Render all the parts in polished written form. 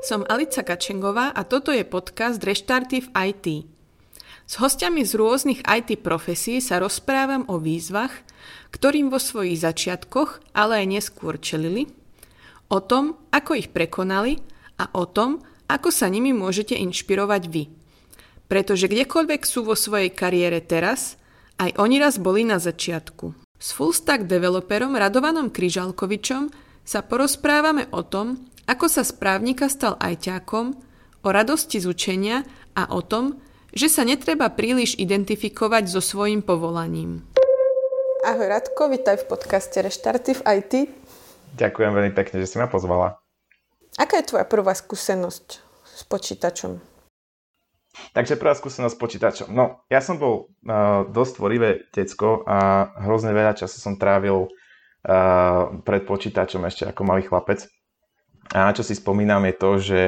Som Alica Kačengová a toto je podcast Reštarty v IT. S hostiami z rôznych IT profesí sa rozprávam o výzvach, ktorým vo svojich začiatkoch, ale aj neskôr čelili, o tom, ako ich prekonali a o tom, ako sa nimi môžete inšpirovať vy. Pretože kdekoľvek sú vo svojej kariére teraz, aj oni raz boli na začiatku. S fullstack developerom Radovanom Kryžalkovičom sa porozprávame o tom, ako sa z právnika stal ajťákom, o radosti z učenia a o tom, že sa netreba príliš identifikovať so svojím povolaním. Ahoj Radko, vítaj v podcaste Reštarty v IT. Ďakujem veľmi pekne, že si ma pozvala. Aká je tvoja prvá skúsenosť s počítačom? Takže prvá skúsenosť s počítačom. No, ja som bol dosť tvorivé decko a hrozne veľa času som trávil pred počítačom ešte ako malý chlapec. A čo si spomínam je to, že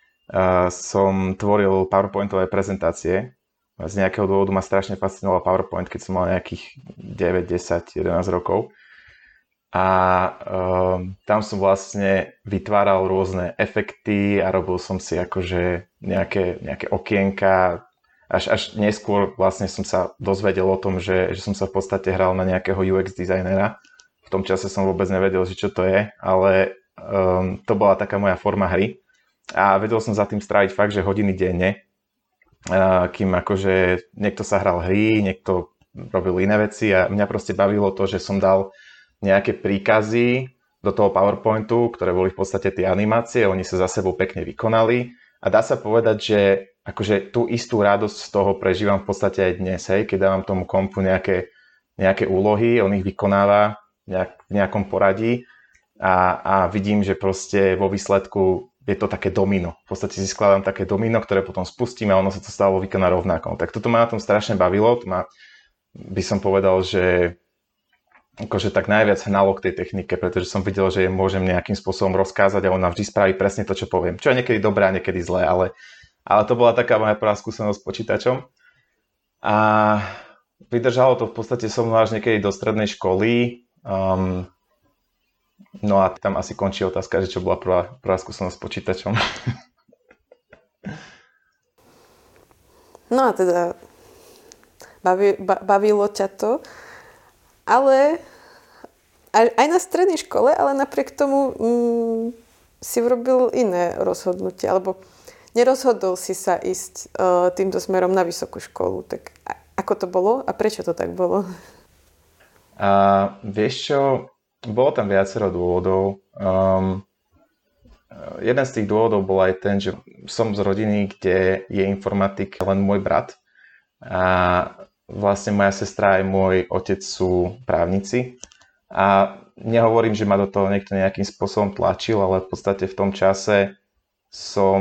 som tvoril PowerPointové prezentácie. Z nejakého dôvodu ma strašne fascinoval PowerPoint, keď som mal nejakých 9, 10, 11 rokov. A tam som vlastne vytváral rôzne efekty a robil som si akože nejaké okienka. Až neskôr vlastne som sa dozvedel o tom, že som sa v podstate hral na nejakého UX designera. V tom čase som vôbec nevedel, že čo to je, ale to bola taká moja forma hry. A vedel som za tým stráviť fakt, že hodiny denne, kým akože niekto sa hral hry, niekto robil iné veci a mňa proste bavilo to, že som dal nejaké príkazy do toho PowerPointu, ktoré boli v podstate tie animácie, oni sa za sebou pekne vykonali a dá sa povedať, že akože tú istú radosť z toho prežívam v podstate aj dnes, hej, keď dávam tomu kompu nejaké úlohy, on ich vykonáva v nejakom poradí a vidím, že proste vo výsledku je to také domino. V podstate si skladám také domino, ktoré potom spustím a ono sa to stalo vykoná rovnako. Tak toto ma na tom strašne bavilo, by som povedal, že akože tak najviac hnalo k tej technike, pretože som videl, že môžem nejakým spôsobom rozkázať a ona vždy spraví presne to, čo poviem. Čo je niekedy dobré a niekedy zlé, ale to bola taká moja prvá skúsenosť s počítačom. A vydržalo to v podstate so mnou až niekedy do strednej školy. No a tam asi končí otázka, že čo bola prvá skúsenosť s počítačom. No a teda bavilo ťa to. Ale aj na strednej škole, ale napriek tomu si urobil iné rozhodnutie, alebo nerozhodol si sa ísť týmto smerom na vysokú školu. Tak ako to bolo a prečo to tak bolo? Vieš čo, bolo tam viacero dôvodov. Jeden z tých dôvodov bol aj ten, že som z rodiny, kde je informatik len môj brat. A vlastne moja sestra aj môj otec sú právnici a nehovorím, že ma do toho niekto nejakým spôsobom tlačil, ale v podstate v tom čase som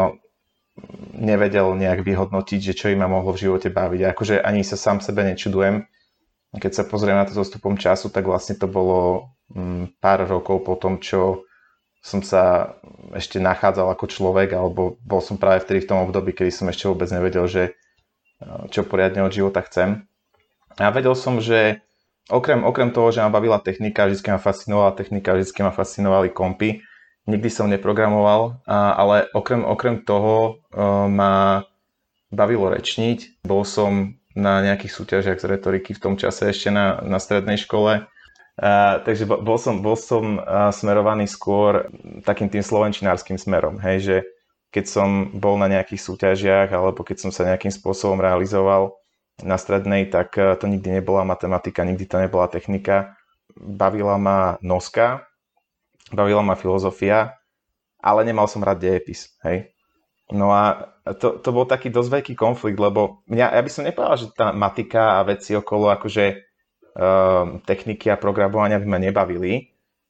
nevedel nejak vyhodnotiť, že čo im ma mohlo v živote baviť. Akože ani sa sám sebe nečudujem. Keď sa pozriem na to s odstupom času, tak vlastne to bolo pár rokov po tom, čo som sa ešte nachádzal ako človek, alebo bol som práve vtedy v tom období, kedy som ešte vôbec nevedel, že čo poriadne od života chcem. A vedel som, že okrem toho, že ma bavila technika, vždy ma fascinovala technika, vždy ma fascinovali kompy, nikdy som neprogramoval, ale okrem toho ma bavilo rečniť. Bol som na nejakých súťažiach z retoriky v tom čase ešte na strednej škole. Takže bol som smerovaný skôr takým tým slovenčinárskym smerom, hej, že keď som bol na nejakých súťažiach alebo keď som sa nejakým spôsobom realizoval na strednej, tak to nikdy nebola matematika, nikdy to nebola technika. Bavila ma noska, bavila ma filozofia, ale nemal som rád dejepis, hej. No a to bol taký dosť veľký konflikt, lebo ja by som nepovedal, že tá matika a veci okolo akože techniky a programovania by ma nebavili,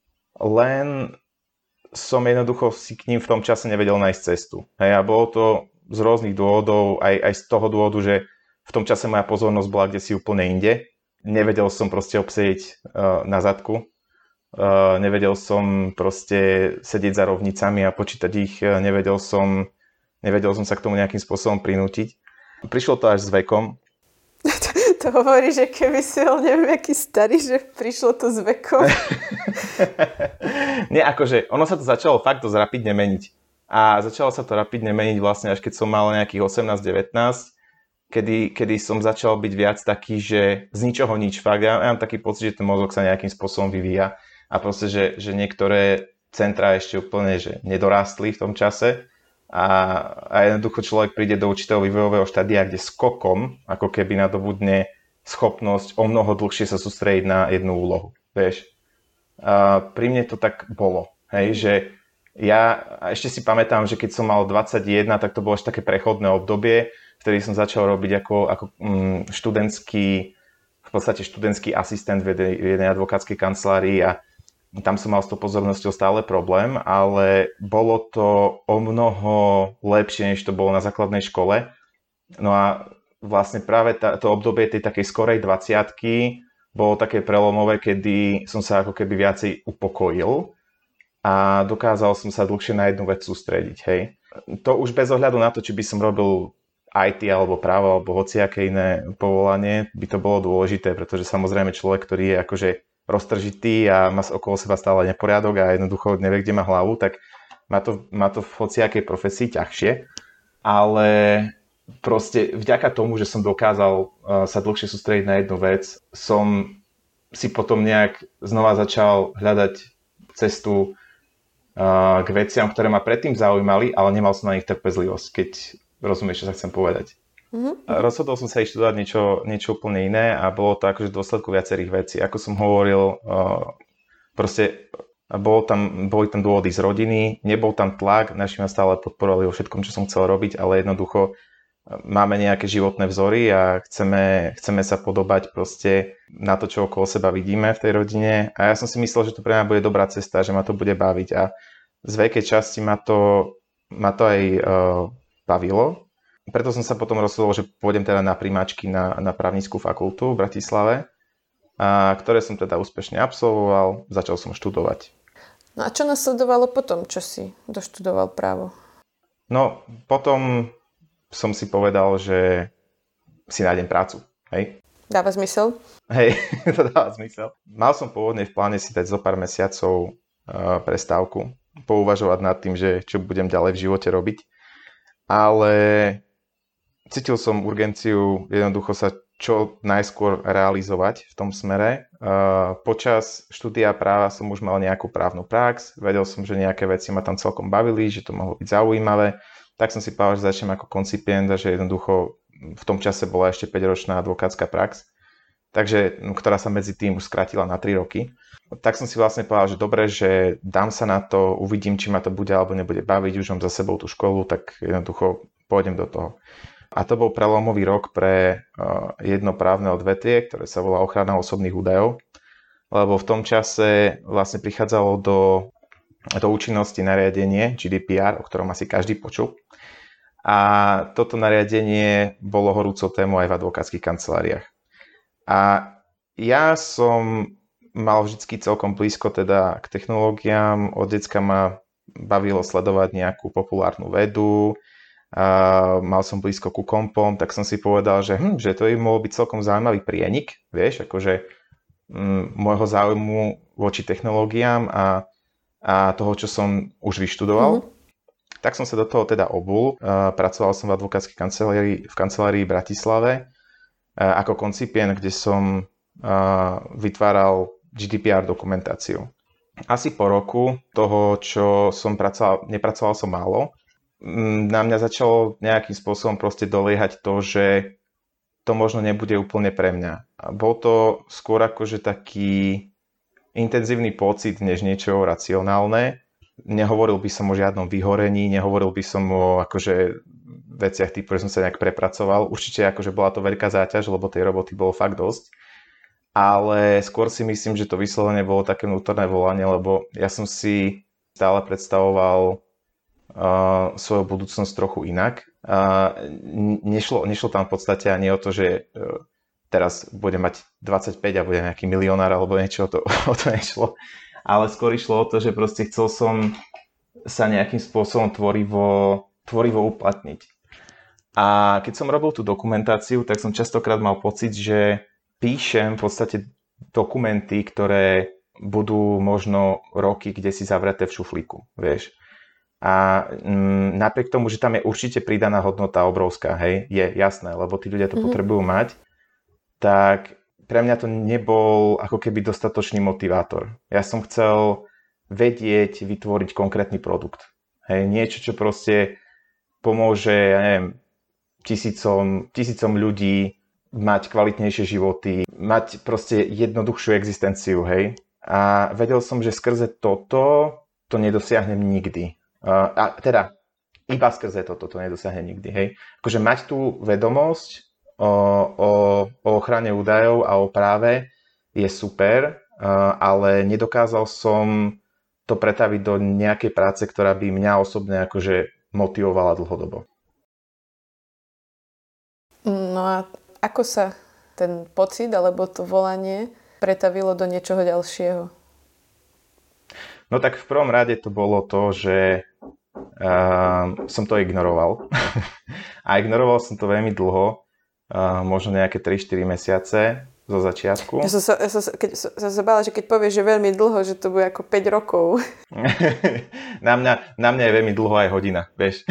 len som jednoducho si k ním v tom čase nevedel nájsť cestu. Hej, a bolo to z rôznych dôvodov, aj z toho dôvodu, že v tom čase moja pozornosť bola kdesi úplne inde. Nevedel som proste obsedieť na zadku. Nevedel som proste sedieť za rovnicami a počítať ich. Nevedel som sa k tomu nejakým spôsobom prinútiť. Prišlo to až s vekom. To hovorí, že keby si bol neviem aký starý, že prišlo to s vekom. Nie, akože ono sa to začalo fakt dosť rapidne meniť. A začalo sa to rapidne meniť vlastne až keď som mal nejakých 18-19, kedy som začal byť viac taký, že z ničoho nič fakt. Ja mám taký pocit, že ten mozog sa nejakým spôsobom vyvíja a proste, že niektoré centra ešte úplne že nedorástli v tom čase a jednoducho človek príde do určitého vývojového štádia, kde skokom ako keby nadobudne schopnosť o mnoho dlhšie sa sústrediť na jednu úlohu. Vieš? A pri mne to tak bolo, hej, že ja ešte si pamätám, že keď som mal 21, tak to bolo ešte také prechodné obdobie, vtedy som začal robiť ako v podstate študentský asistent v jednej advokátskej kancelárii a tam som mal s tou pozornosťou stále problém, ale bolo to o mnoho lepšie, než to bolo na základnej škole. No a vlastne práve to obdobie tej takej skorej 20-ky bolo také prelomové, kedy som sa ako keby viacej upokojil a dokázal som sa dlhšie na jednu vec sústrediť, hej. To už bez ohľadu na to, či by som robil IT alebo právo alebo hociaké iné povolanie, by to bolo dôležité, pretože samozrejme človek, ktorý je akože roztržitý a má okolo seba stále neporiadok a jednoducho nevie, kde má hlavu, tak má to v hociakej profesii ťažšie, ale proste vďaka tomu, že som dokázal sa dlhšie sústrediť na jednu vec, som si potom nejak znova začal hľadať cestu k veciam, ktoré ma predtým zaujímali, ale nemal som na nich trpezlivosť, keď rozumieš, čo sa chcem povedať. Rozhodol som sa ísť študovať niečo úplne iné a bolo to akože v dôsledku viacerých vecí. Ako som hovoril, proste boli tam dôvody z rodiny, nebol tam tlak, naši ma stále podporovali vo všetkom, čo som chcel robiť, ale jednoducho máme nejaké životné vzory a chceme sa podobať proste na to, čo okolo seba vidíme v tej rodine. A ja som si myslel, že to pre mňa bude dobrá cesta, že ma to bude baviť. A z veľkej časti ma to aj bavilo. Preto som sa potom rozhodol, že pôjdem teda na primáčky na právnickú fakultu v Bratislave, ktoré som teda úspešne absolvoval. Začal som študovať. No a čo nasledovalo potom, čo si doštudoval právo? No, potom som si povedal, že si nájdem prácu, hej. Dáva zmysel? Hej, to dáva zmysel. Mal som pôvodne v pláne si dať zo pár mesiacov prestávku, pouvažovať nad tým, že čo budem ďalej v živote robiť, ale cítil som urgenciu jednoducho sa čo najskôr realizovať v tom smere. Počas štúdia práva som už mal nejakú právnu prax, vedel som, že nejaké veci ma tam celkom bavili, že to mohlo byť zaujímavé. Tak som si povedal, že začnem ako koncipient a že jednoducho v tom čase bola ešte 5-ročná advokátska prax, takže, ktorá sa medzi tým už skrátila na 3 roky. Tak som si vlastne povedal, že dobre, že dám sa na to, uvidím, či ma to bude alebo nebude baviť, už mám za sebou tú školu, tak jednoducho pôjdem do toho. A to bol prelomový rok pre jedno právne odvetvie, ktoré sa volá ochrana osobných údajov, lebo v tom čase vlastne prichádzalo do účinnosti nariadenie GDPR, o ktorom asi každý počul. A toto nariadenie bolo horúcou témou aj v advokátskych kanceláriách. A ja som mal vždycky celkom blízko teda k technológiám. Od decka ma bavilo sledovať nejakú populárnu vedu. Mal som blízko ku kompom, tak som si povedal, že to by mohol byť celkom zaujímavý prienik, vieš, akože môjho záujmu voči technológiám a toho, čo som už vyštudoval. Tak som sa do toho teda obul. Pracoval som v advokátskej kancelárii v Bratislave ako koncipient, kde som vytváral GDPR dokumentáciu. Asi po roku toho, čo som nepracoval som málo, na mňa začalo nejakým spôsobom proste doliehať to, že to možno nebude úplne pre mňa. A bol to skôr akože taký intenzívny pocit, než niečo racionálne. Nehovoril by som o žiadnom vyhorení, nehovoril by som o akože veciach typu, že som sa nejak prepracoval. Určite akože bola to veľká záťaž, lebo tej roboty bolo fakt dosť. Ale skôr si myslím, že to vyslovene bolo také vnútorné volanie, lebo ja som si stále predstavoval svoju budúcnosť trochu inak. Nešlo tam v podstate ani o to, že teraz budem mať 25 a budem nejaký milionár alebo niečo, o to nešlo. Ale skôr išlo o to, že proste chcel som sa nejakým spôsobom tvorivo uplatniť. A keď som robil tú dokumentáciu, tak som častokrát mal pocit, že píšem v podstate dokumenty, ktoré budú možno roky kde si zavreté v šuflíku, vieš. A napriek tomu, že tam je určite pridaná hodnota obrovská, hej, je jasné, lebo tí ľudia to potrebujú mať, tak pre mňa to nebol ako keby dostatočný motivátor. Ja som chcel vedieť vytvoriť konkrétny produkt. Hej, niečo, čo proste pomôže, ja neviem, tisícom ľudí mať kvalitnejšie životy, mať proste jednoduchšiu existenciu, hej. A vedel som, že skrze toto to nedosiahnem nikdy. A teda, iba skrze toto to nedosiahnem nikdy, hej. Akože mať tú vedomosť o ochrane údajov a o práve je super, ale nedokázal som to pretaviť do nejakej práce, ktorá by mňa osobne akože motivovala dlhodobo. No a ako sa ten pocit alebo to volanie pretavilo do niečoho ďalšieho? No tak v prvom rade to bolo to, že som to ignoroval. A ignoroval som to veľmi dlho, možno nejaké 3-4 mesiace zo začiatku. Ja som sa bála, že keď povieš, že veľmi dlho, že to bude ako 5 rokov. Na mňa je veľmi dlho aj hodina, vieš.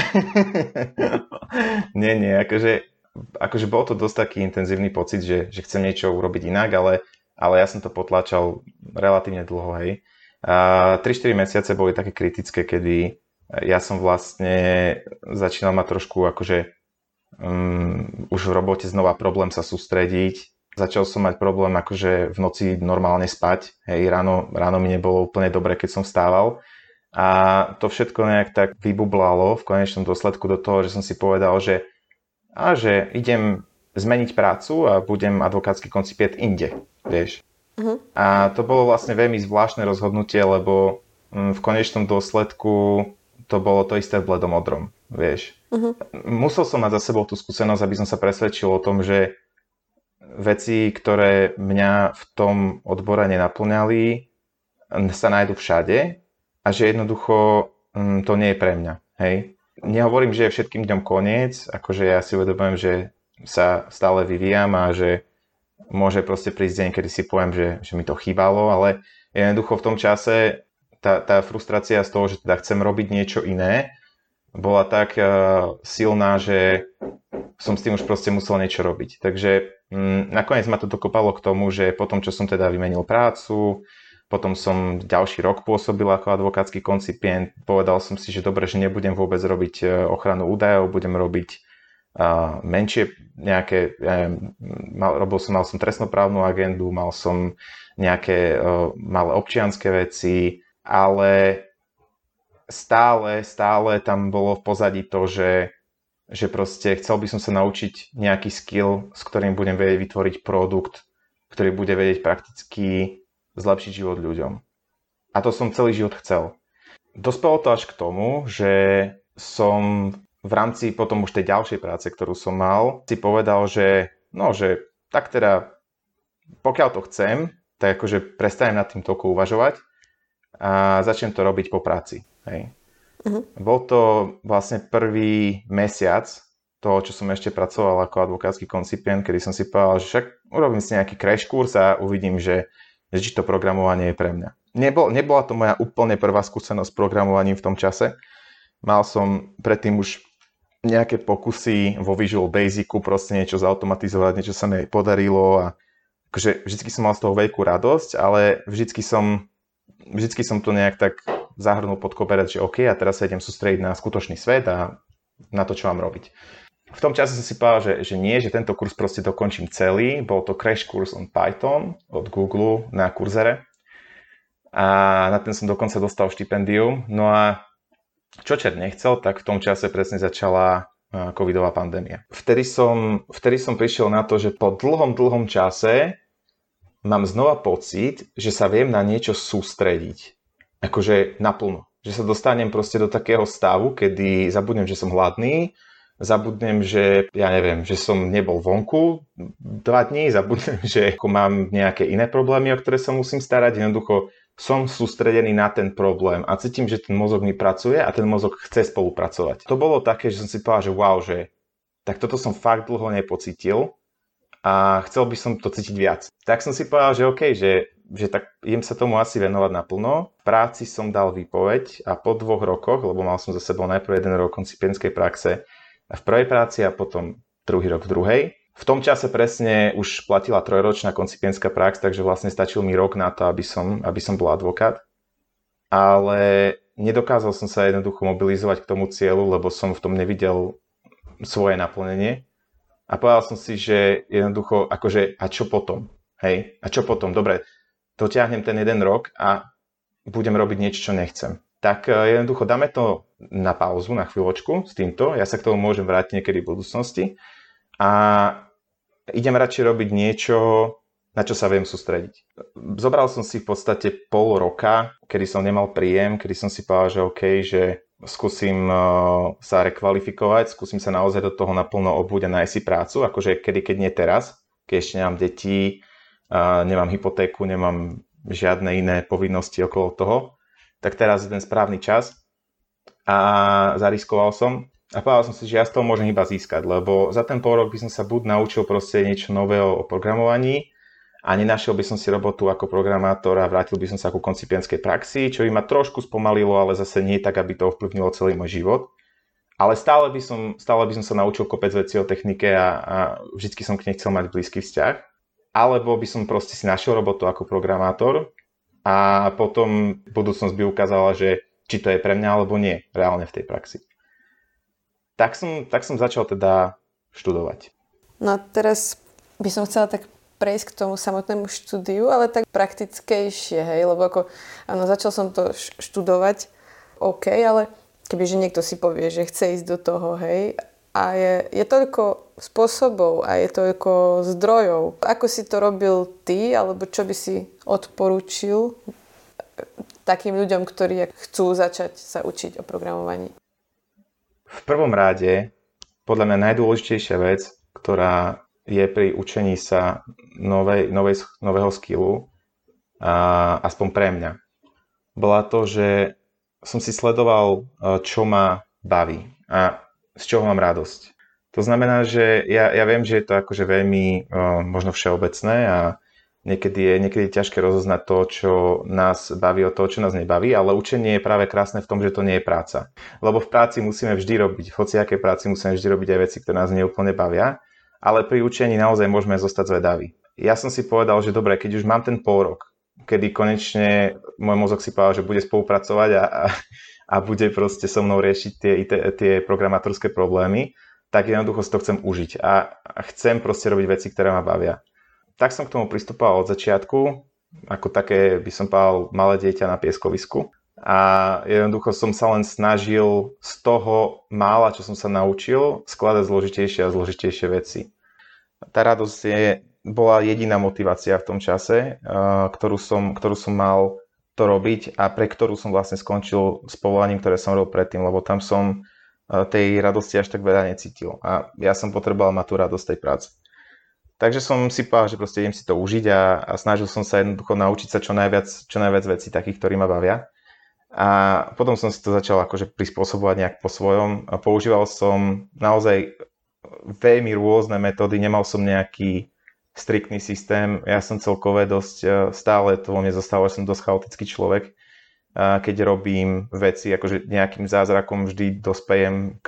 Nie, akože bol to dosť taký intenzívny pocit, že chcem niečo urobiť inak, ale ja som to potláčal relatívne dlho, hej. 3-4 mesiace boli také kritické, kedy ja som vlastne začínal mať trošku akože už v robote znova problém sa sústrediť. Začal som mať problém akože v noci normálne spať. Hej, ráno mi nebolo úplne dobre, keď som vstával. A to všetko nejak tak vybublalo v konečnom dôsledku do toho, že som si povedal, že idem zmeniť prácu a budem advokátsky koncipient inde, vieš. A to bolo vlastne veľmi zvláštne rozhodnutie, lebo v konečnom dôsledku to bolo to isté v bledom modrom, vieš. Musel som mať za sebou tú skúsenosť, aby som sa presvedčil o tom, že veci, ktoré mňa v tom odbore nenaplňali, sa nájdu všade a že jednoducho to nie je pre mňa, hej. Nehovorím, že je všetkým dňom koniec, akože ja si uvedomujem, že sa stále vyvíjam a že môže proste prísť deň, kedy si poviem, že mi to chýbalo, ale jednoducho v tom čase tá frustrácia z toho, že teda chcem robiť niečo iné, bola tak silná, že som s tým už proste musel niečo robiť. Takže nakoniec ma to dokopalo k tomu, že potom, čo som teda vymenil prácu, potom som ďalší rok pôsobil ako advokátsky koncipient, povedal som si, že dobre, že nebudem vôbec robiť ochranu údajov, budem robiť menšie nejaké, mal som trestnoprávnu agendu, mal som nejaké malé občianske veci, ale stále tam bolo v pozadí to, že proste chcel by som sa naučiť nejaký skill, s ktorým budem vedieť vytvoriť produkt, ktorý bude vedieť prakticky zlepšiť život ľuďom. A to som celý život chcel. Dospelo to až k tomu, že som v rámci potom už tej ďalšej práce, ktorú som mal, si povedal, že tak teda, pokiaľ to chcem, tak akože prestanem nad tým toľko uvažovať a začnem to robiť po práci. Hej. Bol to vlastne prvý mesiac toho, čo som ešte pracoval ako advokátsky koncipient, kedy som si povedal, že však urobím si nejaký crash kurz a uvidím, že či to programovanie je pre mňa. Nebola to moja úplne prvá skúsenosť s programovaním v tom čase. Mal som predtým už nejaké pokusy vo Visual Basicu, proste niečo zautomatizovať, niečo sa mi podarilo a akože vždycky som mal z toho veľkú radosť, ale vždycky som to nejak tak zahrnul pod koberec, že OK, a teraz sa idem sústrediť na skutočný svet a na to, čo mám robiť. V tom čase som si povedal, že nie, že tento kurz proste dokončím celý. Bol to Crash Course on Python od Google na Coursere a na ten som dokonca dostal štipendium. No a čo čert nechcel, tak v tom čase presne začala covidová pandémia. Vtedy som prišiel na to, že po dlhom čase mám znova pocit, že sa viem na niečo sústrediť. Akože naplno. Že sa dostanem proste do takého stavu, kedy zabudnem, že som hladný, zabudnem, že ja neviem, že som nebol vonku 2 dní, zabudnem, že mám nejaké iné problémy, o ktoré sa musím starať. Jednoducho som sústredený na ten problém a cítim, že ten mozog mi pracuje a ten mozog chce spolupracovať. To bolo také, že som si povedal, že wow, že tak toto som fakt dlho nepocítil a chcel by som to cítiť viac. Tak som si povedal, že OK, že že tak idem sa tomu asi venovať naplno. V práci som dal výpoveď a po 2 rokoch, lebo mal som za sebou najprv 1 rok koncipientskej praxe v prvej práci a potom druhý rok v druhej. V tom čase presne už platila 3-ročná koncipientská prax, takže vlastne stačil mi rok na to, aby som bol advokát. Ale nedokázal som sa jednoducho mobilizovať k tomu cieľu, lebo som v tom nevidel svoje naplnenie. A povedal som si, že jednoducho, akože, a čo potom? Hej, a čo potom? Dobre, dotiahnem ten 1 rok a budem robiť niečo, čo nechcem. Tak jednoducho dáme to na pauzu, na chvíľočku s týmto. Ja sa k tomu môžem vrátiť niekedy v budúcnosti. A idem radšej robiť niečo, na čo sa viem sústrediť. Zobral som si v podstate pol roka, kedy som nemal príjem, kedy som si povedal, že OK, že skúsim sa rekvalifikovať, skúsim sa naozaj do toho naplno obúť a nájsť si prácu, akože kedy, keď nie teraz, keď ešte nemám deti, nemám hypotéku, nemám žiadne iné povinnosti okolo toho, tak teraz je ten správny čas a zariskoval som. A povedal som si, že ja z toho môžem iba získať, lebo za ten pol rok by som sa buď naučil proste niečo nového o programovaní a nenašiel by som si robotu ako programátor a vrátil by som sa ku koncipientskej praxi, čo by ma trošku spomalilo, ale zase nie tak, aby to ovplyvnilo celý môj život. Ale stále by som sa naučil kopec vecí o technike a vždycky som k nej chcel mať blízky vzťah. Alebo by som proste si našiel robotu ako programátor a potom budúcnosť by ukázala, že či to je pre mňa alebo nie reálne v tej praxi. Tak som začal teda študovať. No a teraz by som chcela tak prejsť k tomu samotnému štúdiu, ale tak praktickejšie, hej, lebo ako, áno, začal som to študovať, OK, ale kebyže niekto si povie, že chce ísť do toho, hej, a je toľko spôsobov a je toľko zdrojov. Ako si to robil ty, alebo čo by si odporúčil takým ľuďom, ktorí chcú začať sa učiť o programovaní? V prvom rade, podľa mňa najdôležitejšia vec, ktorá je pri učení sa nového skillu, aspoň pre mňa, bola to, že som si sledoval, čo ma baví a z čoho mám radosť. To znamená, že ja viem, že je to akože veľmi možno všeobecné a niekedy je ťažké rozoznať to, čo nás baví od toho, čo nás nebaví, ale učenie je práve krásne v tom, že to nie je práca. Lebo v práci musíme vždy robiť, v hociakej práci musíme vždy robiť aj veci, ktoré nás neúplne bavia, ale pri učení naozaj môžeme zostať zvedaví. Ja som si povedal, že dobre, keď už mám ten pol rok, kedy konečne môj mozog si povedal, že bude spolupracovať a bude proste so mnou riešiť tie programátorské problémy, tak jednoducho si to chcem užiť a chcem proste robiť veci, ktoré ma bavia. Tak som k tomu pristupoval od začiatku, ako také, by som povedal, malé dieťa na pieskovisku. A jednoducho som sa len snažil z toho mála, čo som sa naučil, skladať zložitejšie a zložitejšie veci. Tá radosť bola jediná motivácia v tom čase, ktorú som mal to robiť a pre ktorú som vlastne skončil s povolaním, ktoré som robil predtým, lebo tam som tej radosti až tak veľa necítil. A ja som potreboval mať tú radosť tej práce. Takže som si povedal, že proste idem si to užiť a snažil som sa jednoducho naučiť sa čo najviac vecí takých, ktorí ma bavia. A potom som si to začal akože prispôsobovať nejak po svojom. A používal som naozaj veľmi rôzne metódy, nemal som nejaký striktný systém. Ja som celkové dosť, stále to vo mne zostalo, že som dosť chaotický človek. Keď robím veci, akože nejakým zázrakom vždy dospejem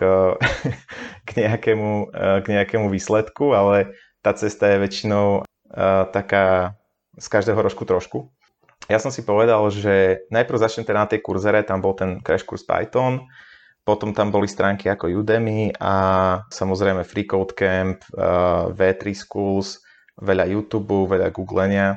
k nejakému výsledku, ale tá cesta je väčšinou taká z každého rožku trošku. Ja som si povedal, že najprv začnem teda na tej Coursere, tam bol ten crash kurs Python, potom tam boli stránky ako Udemy a samozrejme Free Code Camp, V3 Schools, veľa YouTube, veľa googlenia.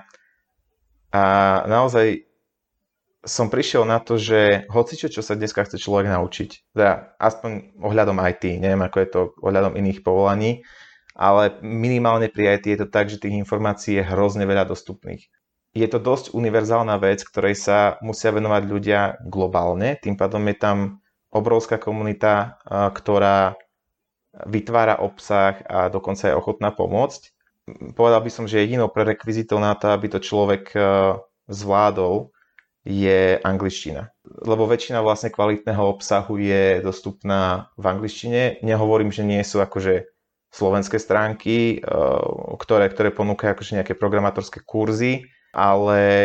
A naozaj som prišiel na to, že hocičo, čo sa dneska chce človek naučiť, teda aspoň ohľadom IT, neviem ako je to ohľadom iných povolaní, ale minimálne pri IT je to tak, že tých informácií je hrozne veľa dostupných. Je to dosť univerzálna vec, ktorej sa musia venovať ľudia globálne, tým pádom je tam obrovská komunita, ktorá vytvára obsah a dokonca je ochotná pomôcť. Povedal by som, že jedinou prerekvizitou na to, aby to človek zvládol, je angličtina. Lebo väčšina vlastne kvalitného obsahu je dostupná v angličtine. Nehovorím, že nie sú akože slovenské stránky, ktoré ponúkajú akože nejaké programátorské kurzy, ale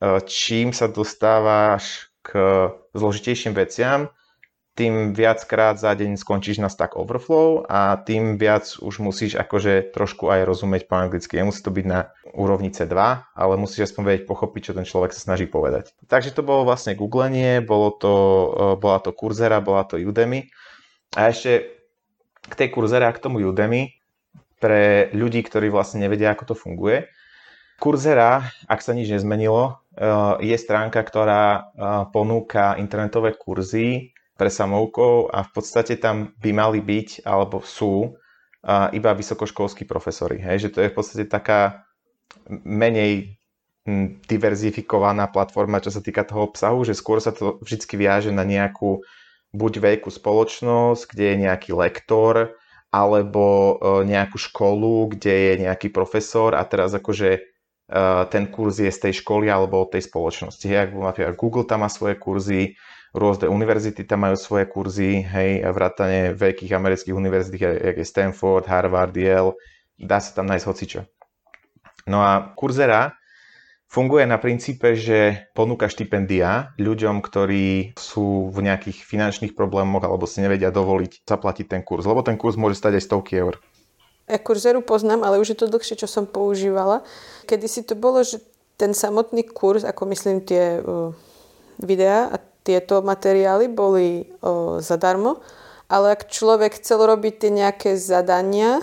čím sa dostávaš k zložitejším veciam, tým viackrát za deň skončíš na Stack Overflow a tým viac už musíš akože trošku aj rozumieť po anglicky. Nemusí to byť na úrovni C2, ale musíš aspoň vedieť pochopiť, čo ten človek sa snaží povedať. Takže to bolo vlastne googlenie, bola to Coursera, bola to Udemy. A ešte k tej Coursera a k tomu Udemy, pre ľudí, ktorí vlastne nevedia, ako to funguje. Coursera, ak sa nič nezmenilo, je stránka, ktorá ponúka internetové kurzy pre samoukov a v podstate tam by mali byť, alebo sú, iba vysokoškolskí profesori. Hej? Že to je v podstate taká menej diverzifikovaná platforma, čo sa týka toho obsahu, že skôr sa to vždy viaže na nejakú buď veľkú spoločnosť, kde je nejaký lektor, alebo nejakú školu, kde je nejaký profesor a teraz akože ten kurz je z tej školy alebo od tej spoločnosti. Hej, ako napríklad Google tam má svoje kurzy, rôzne univerzity tam majú svoje kurzy, hej, vrátane veľkých amerických univerzít, jak je Stanford, Harvard, Yale, dá sa tam nájsť hocičo. No a Coursera funguje na princípe, že ponúka štipendia ľuďom, ktorí sú v nejakých finančných problémoch alebo si nevedia dovoliť zaplatiť ten kurz, lebo ten kurz môže stať aj stovky eur. Ja Courseru poznám, ale už je to dlhšie, čo som používala. Kedysi to bolo, že ten samotný kurz, ako myslím tie videá a tieto materiály boli zadarmo, ale ak človek chcel robiť tie nejaké zadania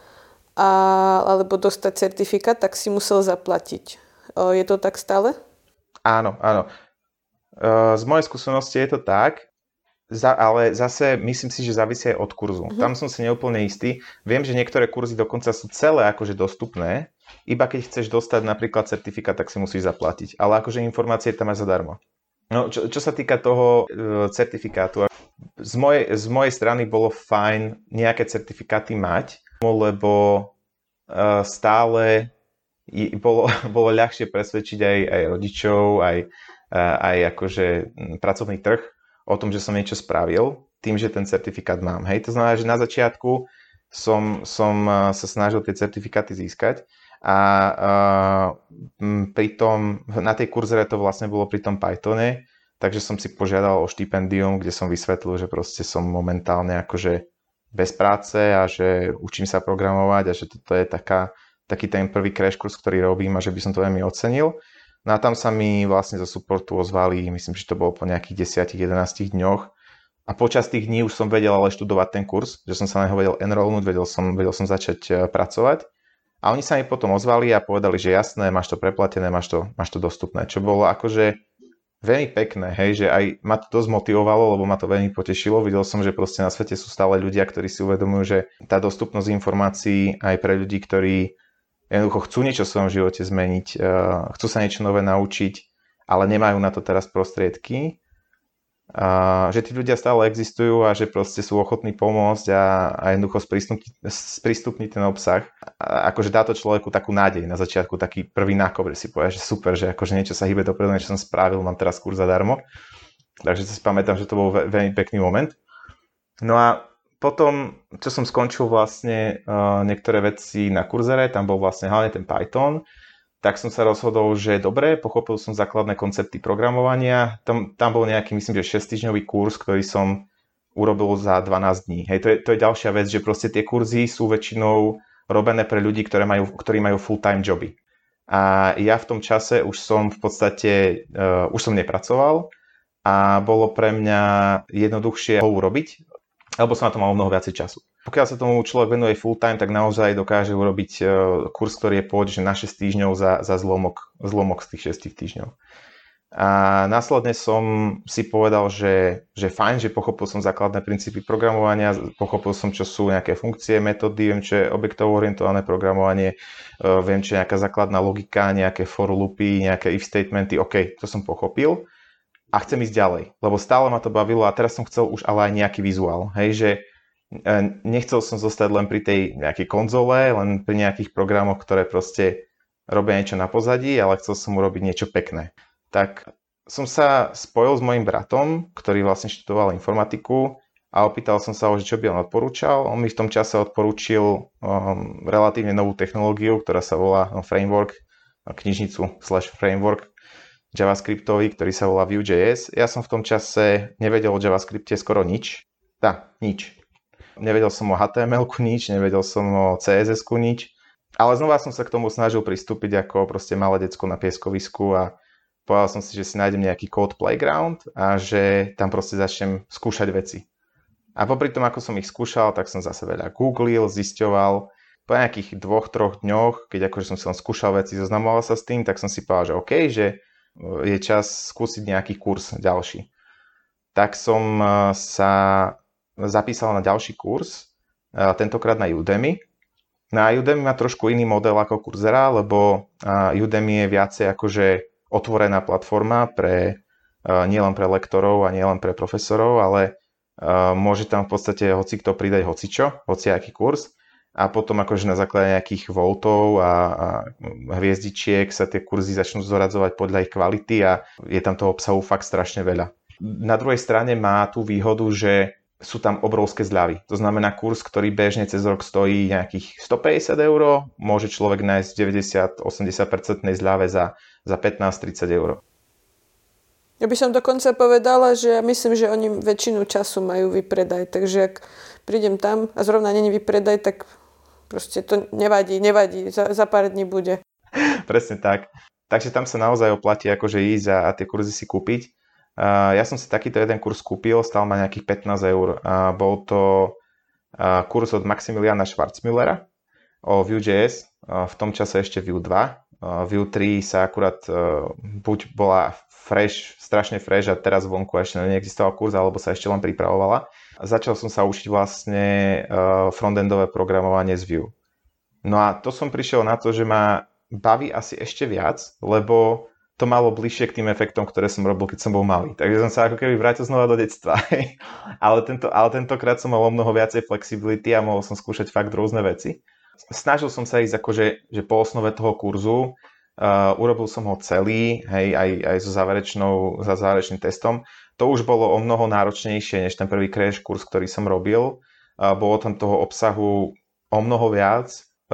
alebo dostať certifikát, tak si musel zaplatiť. Je to tak stále? Áno. Z mojej skúsenosti je to tak, ale zase myslím si, že závisí aj od kurzu. Tam som si neúplne istý. Viem, že niektoré kurzy dokonca sú celé akože dostupné, iba keď chceš dostať napríklad certifikát, tak si musíš zaplatiť. Ale akože informácie tam aj zadarmo. No, čo sa týka toho certifikátu, z mojej strany bolo fajn nejaké certifikáty mať, lebo stále bolo ľahšie presvedčiť aj rodičov, aj akože pracovný trh o tom, že som niečo spravil, tým, že ten certifikát mám. Hej, to znamená, že na začiatku som sa snažil tie certifikáty získať a pritom na tej Coursere to vlastne bolo pri tom Pythone, takže som si požiadal o štipendium, kde som vysvetlil, že proste som momentálne akože bez práce a že učím sa programovať a že toto je taký ten prvý crash kurs, ktorý robím a že by som to veľmi ocenil. No a tam sa mi vlastne zo supportu ozvali, myslím, že to bolo po nejakých 10-11 dňoch. A počas tých dní už som vedel ale študovať ten kurz, že som sa na neho vedel enrollnúť, vedel som začať pracovať. A oni sa mi potom ozvali a povedali, že jasné, máš to preplatené, máš to dostupné. Čo bolo akože veľmi pekné, hej, že aj ma to dosť motivovalo, lebo ma to veľmi potešilo. Videl som, že proste na svete sú stále ľudia, ktorí si uvedomujú, že tá dostupnosť informácií aj pre ľudí, ktorí jednoducho chcú niečo v svojom živote zmeniť, chcú sa niečo nové naučiť, ale nemajú na to teraz prostriedky. Že tí ľudia stále existujú a že proste sú ochotní pomôcť a jednoducho sprístupniť ten obsah. Akože dá to človeku takú nádej na začiatku, taký prvý nákop, že si povie, že super, že akože niečo sa hýbe dopredu, niečo som spravil, mám teraz kurz zadarmo. Takže si pamätám, že to bol veľmi pekný moment. No a potom, čo som skončil vlastne niektoré veci na Coursere, tam bol vlastne hlavne ten Python, tak som sa rozhodol, že dobre, pochopil som základné koncepty programovania. Tam bol nejaký, myslím, že 6-týždňový kurz, ktorý som urobil za 12 dní. Hej, to je ďalšia vec, že proste tie kurzy sú väčšinou robené pre ľudí, ktorí majú full-time joby. A ja v tom čase už som v podstate, už som nepracoval a bolo pre mňa jednoduchšie ho urobiť, alebo som na to mal mnoho viacej času. Pokiaľ sa tomu človek venuje full time, tak naozaj dokáže urobiť kurz, ktorý je pôjde na 6 týždňov za zlomok z tých 6 týždňov. A následne som si povedal, že fajn, že pochopil som základné princípy programovania, pochopil som, čo sú nejaké funkcie, metódy, viem, čo je objektovo-orientované programovanie, viem, čo je nejaká základná logika, nejaké for loopy, nejaké if statementy, OK, to som pochopil. A chcem ísť ďalej, lebo stále ma to bavilo a teraz som chcel už ale aj nejaký vizuál, hej, že nechcel som zostať len pri tej nejakej konzole, len pri nejakých programoch, ktoré proste robia niečo na pozadí, ale chcel som urobiť niečo pekné. Tak som sa spojil s mojím bratom, ktorý vlastne študoval informatiku a opýtal som sa ho, že čo by on odporúčal. On mi v tom čase odporúčil relatívne novú technológiu, ktorá sa volá framework, knižnicu /framework, javascriptový, ktorý sa volá Vue.js. Ja som v tom čase nevedel o JavaScripte skoro nič. Nič. Nevedel som o HTML-ku nič, nevedel som o CSS-ku nič. Ale znova som sa k tomu snažil pristúpiť ako proste malé decko na pieskovisku a povedal som si, že si nájdem nejaký code playground a že tam proste začnem skúšať veci. A popri tom, ako som ich skúšal, tak som zase veľa googlil, zisťoval. Po nejakých 2-3 dňoch, keď akože som si len skúšal veci, zoznamoval sa s tým, tak som si povedal, že OK, že je čas skúsiť nejaký kurz ďalší. Tak som sa zapísal na ďalší kurz, tentokrát na Udemy. Na Udemy má trošku iný model ako Coursera, lebo Udemy je viacej akože otvorená platforma pre nielen pre lektorov a nielen pre profesorov, ale môže tam v podstate hocikto pridať hociaký kurz. A potom akože na základe nejakých voltov a hviezdičiek sa tie kurzy začnú zoradzovať podľa ich kvality a je tam toho obsahu fakt strašne veľa. Na druhej strane má tú výhodu, že sú tam obrovské zľavy. To znamená, kurz, ktorý bežne cez rok stojí nejakých 150 €, môže človek nájsť 90-80% zľave za 15-30 €. Ja by som dokonca povedala, že ja myslím, že oni väčšinu času majú vypredaj, takže ak prídem tam a zrovna není vypredaj, tak proste to nevadí, za pár dní bude. Presne tak. Takže tam sa naozaj oplatí akože ísť a tie kurzy si kúpiť. Ja som si takýto jeden kurz kúpil, stal ma nejakých 15 €. Bol to kurz od Maximiliana Schwarzmüllera o Vue.js, v tom čase ešte Vue 2. Vue 3 sa akurát buď bola strašne fresh a teraz vonku ešte neexistoval kurz, alebo sa ešte len pripravovala. Začal som sa učiť vlastne frontendové programovanie z Vue. No a to som prišiel na to, že ma baví asi ešte viac, lebo to malo bližšie k tým efektom, ktoré som robil, keď som bol malý. Takže som sa ako keby vrátil znova do detstva. ale tentokrát som mal o mnoho viacej flexibility a mohol som skúšať fakt rôzne veci. Snažil som sa ísť akože že po osnove toho kurzu. Urobil som ho celý, hej, aj so záverečným testom. To už bolo o mnoho náročnejšie, než ten prvý crash kurz, ktorý som robil. Bolo tam toho obsahu o mnoho viac.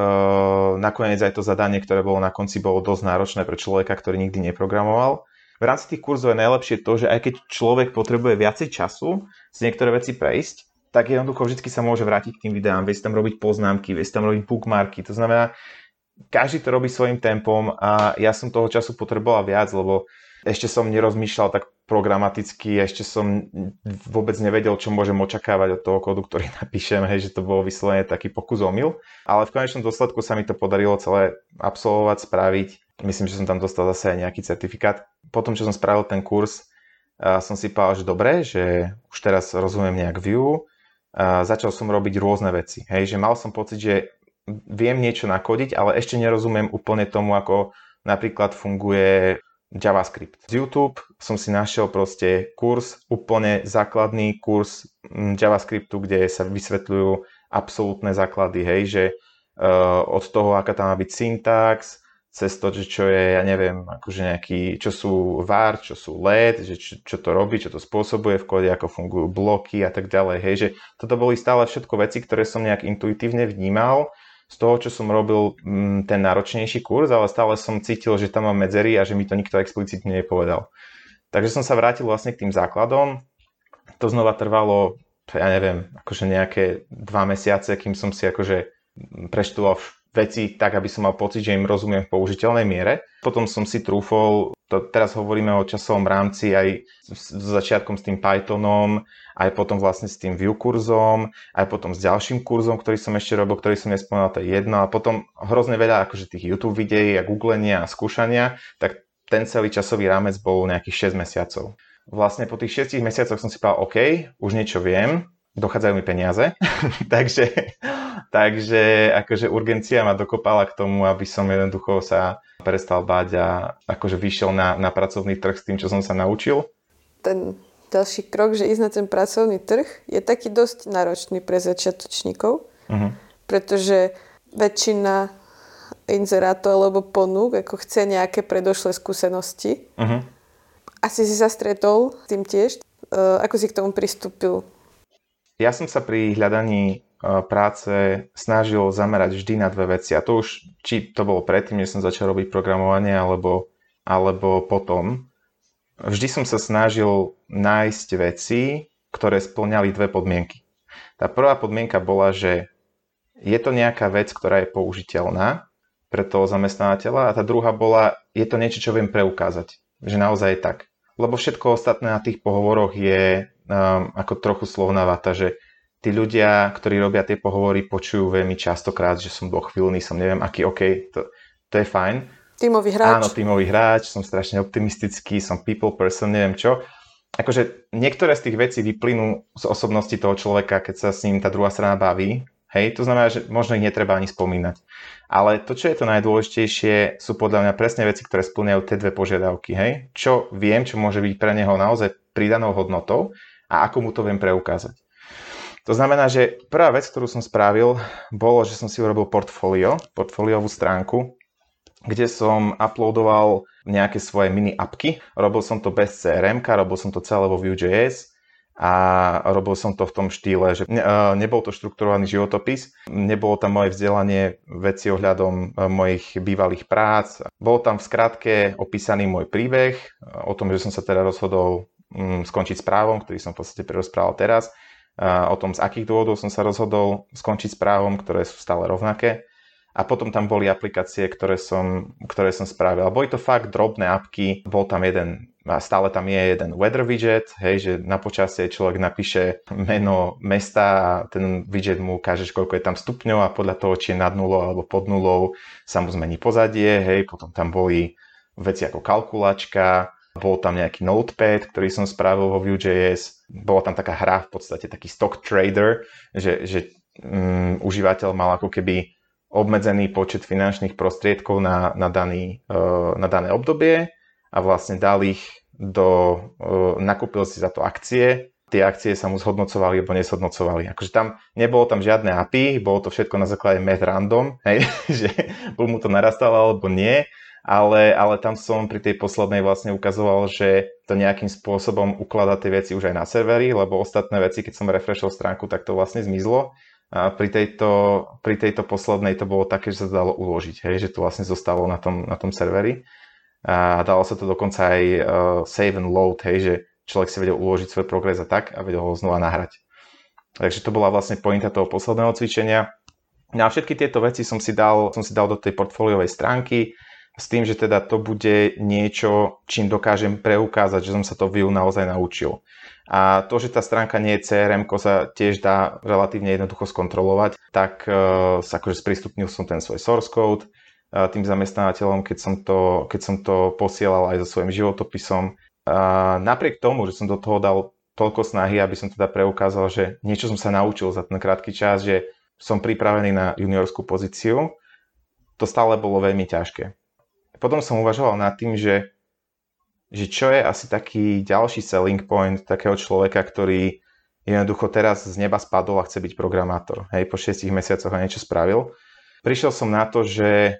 Nakoniec aj to zadanie, ktoré bolo na konci, bolo dosť náročné pre človeka, ktorý nikdy neprogramoval. V rámci tých kurzov je najlepšie to, že aj keď človek potrebuje viacej času si niektoré veci prejsť, tak jednoducho vždy sa môže vrátiť k tým videám, vie si tam robiť poznámky, vie si tam robiť bookmarky. To znamená, každý to robí svojím tempom a ja som toho času potreboval viac, lebo ešte som nerozmýšľal tak programaticky, ešte som vôbec nevedel, čo môžem očakávať od toho kódu, ktorý napíšem, hej, že to bolo vyslovene taký pokus omyl. Ale v konečnom dôsledku sa mi to podarilo celé absolvovať, spraviť. Myslím, že som tam dostal zase aj nejaký certifikát. Potom, čo som spravil ten kurz, som si povedal, že dobre, že už teraz rozumiem nejak Vue. Začal som robiť rôzne veci. Hej, že mal som pocit, že viem niečo nakodiť, ale ešte nerozumiem úplne tomu, ako napríklad funguje JavaScript. Z YouTube som si našiel proste kurz, úplne základný kurz JavaScriptu, kde sa vysvetľujú absolútne základy, hej, že od toho, aká tam má byť syntax, cez to, že čo je, ja neviem, akože nejaký, čo sú var, čo sú let, že čo to robí, čo to spôsobuje v kóde, ako fungujú bloky a tak ďalej, hej, že toto boli stále všetko veci, ktoré som nejak intuitívne vnímal z toho, čo som robil ten náročnejší kurz, ale stále som cítil, že tam mám medzery a že mi to nikto explicitne nepovedal. Takže som sa vrátil vlastne k tým základom, to znova trvalo, ja neviem, akože nejaké 2 mesiace, kým som si akože preštudoval veci tak, aby som mal pocit, že im rozumiem v použiteľnej miere. Potom som si trúfol, teraz hovoríme o časovom rámci aj s začiatkom s tým Pythonom, aj potom vlastne s tým Vue kurzom, aj potom s ďalším kurzom, ktorý som ešte robil, ktorý som nespomínal, to je jedno. A potom hrozne veľa akože tých YouTube videí a googlenia a skúšania, tak ten celý časový rámec bol nejakých 6 mesiacov. Vlastne po tých 6 mesiacoch som si povedal, OK, už niečo viem, dochádzajú mi peniaze, takže akože urgencia ma dokopala k tomu, aby som jednoducho sa prestal báť a akože vyšiel na pracovný trh s tým, čo som sa naučil. Ten ďalší krok, že ísť na ten pracovný trh, je taký dosť náročný pre začiatočníkov, pretože väčšina inzerátov alebo ponúk ako chce nejaké predošlé skúsenosti. Asi si sa stretol s tým tiež. Ako si k tomu pristúpil? Ja som sa pri hľadaní práce snažil zamerať vždy na 2 veci. A to už, či to bolo predtým, než som začal robiť programovanie, alebo potom. vždy som sa snažil nájsť veci, ktoré spĺňali dve podmienky. Tá prvá podmienka bola, že je to nejaká vec, ktorá je použiteľná pre toho zamestnávateľa, a tá druhá bola, je to niečo, čo viem preukázať, že naozaj je tak. Lebo všetko ostatné na tých pohovoroch je ako trochu slovná vata, že tí ľudia, ktorí robia tie pohovory, počujú veľmi častokrát, že som dochvíľný, som neviem aký, to je fajn. Tímový hráč. Áno, tímový hráč, som strašne optimistický, som people person, neviem čo. Akože niektoré z tých vecí vyplynú z osobnosti toho človeka, keď sa s ním tá druhá strana baví. Hej, to znamená, že možno ich netreba ani spomínať. Ale to, čo je to najdôležitejšie, sú podľa mňa presne veci, ktoré spĺňajú tie dve požiadavky. Hej? Čo viem, čo môže byť pre neho naozaj pridanou hodnotou a ako mu to viem preukázať. To znamená, že prvá vec, ktorú som spravil, bolo, že som si urobil portfóliovú stránku, kde som uploadoval nejaké svoje mini appky. Robil som to bez CRM-ka, robil som to celé vo Vue.js a robil som to v tom štýle, že nebol to štrukturovaný životopis, nebolo tam moje vzdelanie, veci ohľadom mojich bývalých prác. Bol tam v skratke opísaný môj príbeh o tom, že som sa teda rozhodol skončiť s právom, ktorý som v podstate prerozprával teraz, o tom, z akých dôvodov som sa rozhodol skončiť s právom, ktoré sú stále rovnaké. A potom tam boli aplikácie, ktoré som spravil. Boli to fakt drobné apky. Bol tam jeden, a stále tam je jeden weather widget, hej, že na počasie človek napíše meno mesta a ten widget mu ukáže, koľko je tam stupňov, a podľa toho, či je nad nulou alebo pod nulou, sa mu zmení pozadie. Hej. Potom tam boli veci ako kalkulačka, bol tam nejaký notepad, ktorý som spravil vo Vue.js. Bola tam taká hra, v podstate taký stock trader, že užívateľ mal ako keby obmedzený počet finančných prostriedkov na dané obdobie a vlastne dal ich nakúpil si za to akcie. Tie akcie sa mu zhodnocovali alebo neshodnocovali. Akože nebolo tam žiadne API, bolo to všetko na základe math random, hej, že buď mu to narastalo alebo nie, ale tam som pri tej poslednej vlastne ukazoval, že to nejakým spôsobom ukladá tie veci už aj na servery, lebo ostatné veci, keď som refreshol stránku, tak to vlastne zmizlo. A pri tejto poslednej to bolo také, že sa dalo uložiť, hej, že to vlastne zostalo na tom serveri. A dalo sa to dokonca aj save and load, hej, že človek si vedel uložiť svoj progres a tak a vedel ho znova nahrať. Takže to bola vlastne pointa toho posledného cvičenia. No a všetky tieto veci som si dal do tej portfóliovej stránky s tým, že teda to bude niečo, čím dokážem preukázať, že som sa to Vue naozaj naučil. A to, že tá stránka nie je CRM-ko, sa tiež dá relatívne jednoducho skontrolovať, tak akože sprístupnil som ten svoj source code tým zamestnávateľom, keď som to posielal aj so svojím životopisom. Napriek tomu, že som do toho dal toľko snahy, aby som teda preukázal, že niečo som sa naučil za ten krátky čas, že som pripravený na juniorskú pozíciu, to stále bolo veľmi ťažké. Potom som uvažoval nad tým, že čo je asi taký ďalší selling point takého človeka, ktorý jednoducho teraz z neba spadol a chce byť programátor. Hej, po 6 mesiacoch a niečo spravil. Prišiel som na to, že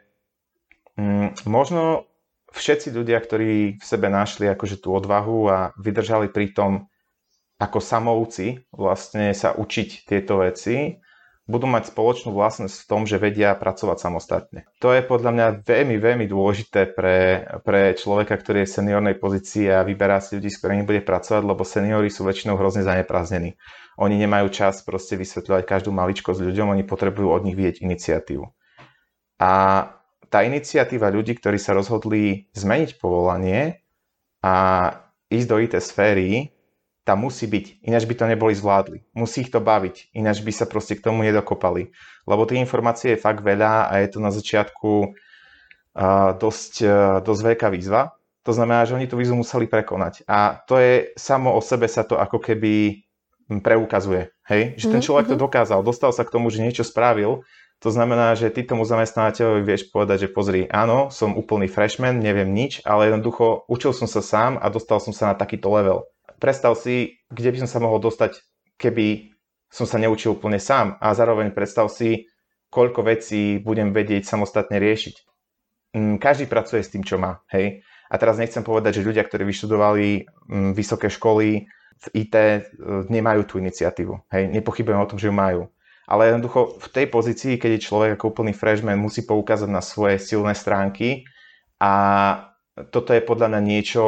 možno všetci ľudia, ktorí v sebe našli akože tú odvahu a vydržali pri tom ako samouci vlastne sa učiť tieto veci, budú mať spoločnú vlastnosť v tom, že vedia pracovať samostatne. To je podľa mňa veľmi, veľmi dôležité pre človeka, ktorý je v seniornej pozícii a vyberá si ľudí, s ktorými bude pracovať, lebo seniori sú väčšinou hrozne zaneprázdnení. Oni nemajú čas proste vysvetľovať každú maličkosť ľuďom, oni potrebujú od nich vidieť iniciatívu. A tá iniciatíva ľudí, ktorí sa rozhodli zmeniť povolanie a ísť do IT sféry, tam musí byť, ináč by to neboli zvládli. Musí ich to baviť, ináč by sa proste k tomu nedokopali. Lebo tých informácií je fakt veľa a je to na začiatku dosť veľká výzva. To znamená, že oni tú výzvu museli prekonať. A to je samo o sebe sa to ako keby preukazuje. Hej? Že ten človek to dokázal, dostal sa k tomu, že niečo spravil. To znamená, že ty tomu zamestnávateľovi vieš povedať, že pozri, áno, som úplný freshman, neviem nič, ale jednoducho učil som sa sám a dostal som sa na takýto level. Predstav si, kde by som sa mohol dostať, keby som sa neučil úplne sám, a zároveň predstav si, koľko vecí budem vedieť samostatne riešiť. Každý pracuje s tým, čo má, hej. A teraz nechcem povedať, že ľudia, ktorí vyštudovali vysoké školy v IT, nemajú tú iniciatívu, hej. Nepochybujem o tom, že ju majú. Ale jednoducho v tej pozícii, keď je človek ako úplný freshman, musí poukázať na svoje silné stránky, a toto je podľa mňa niečo,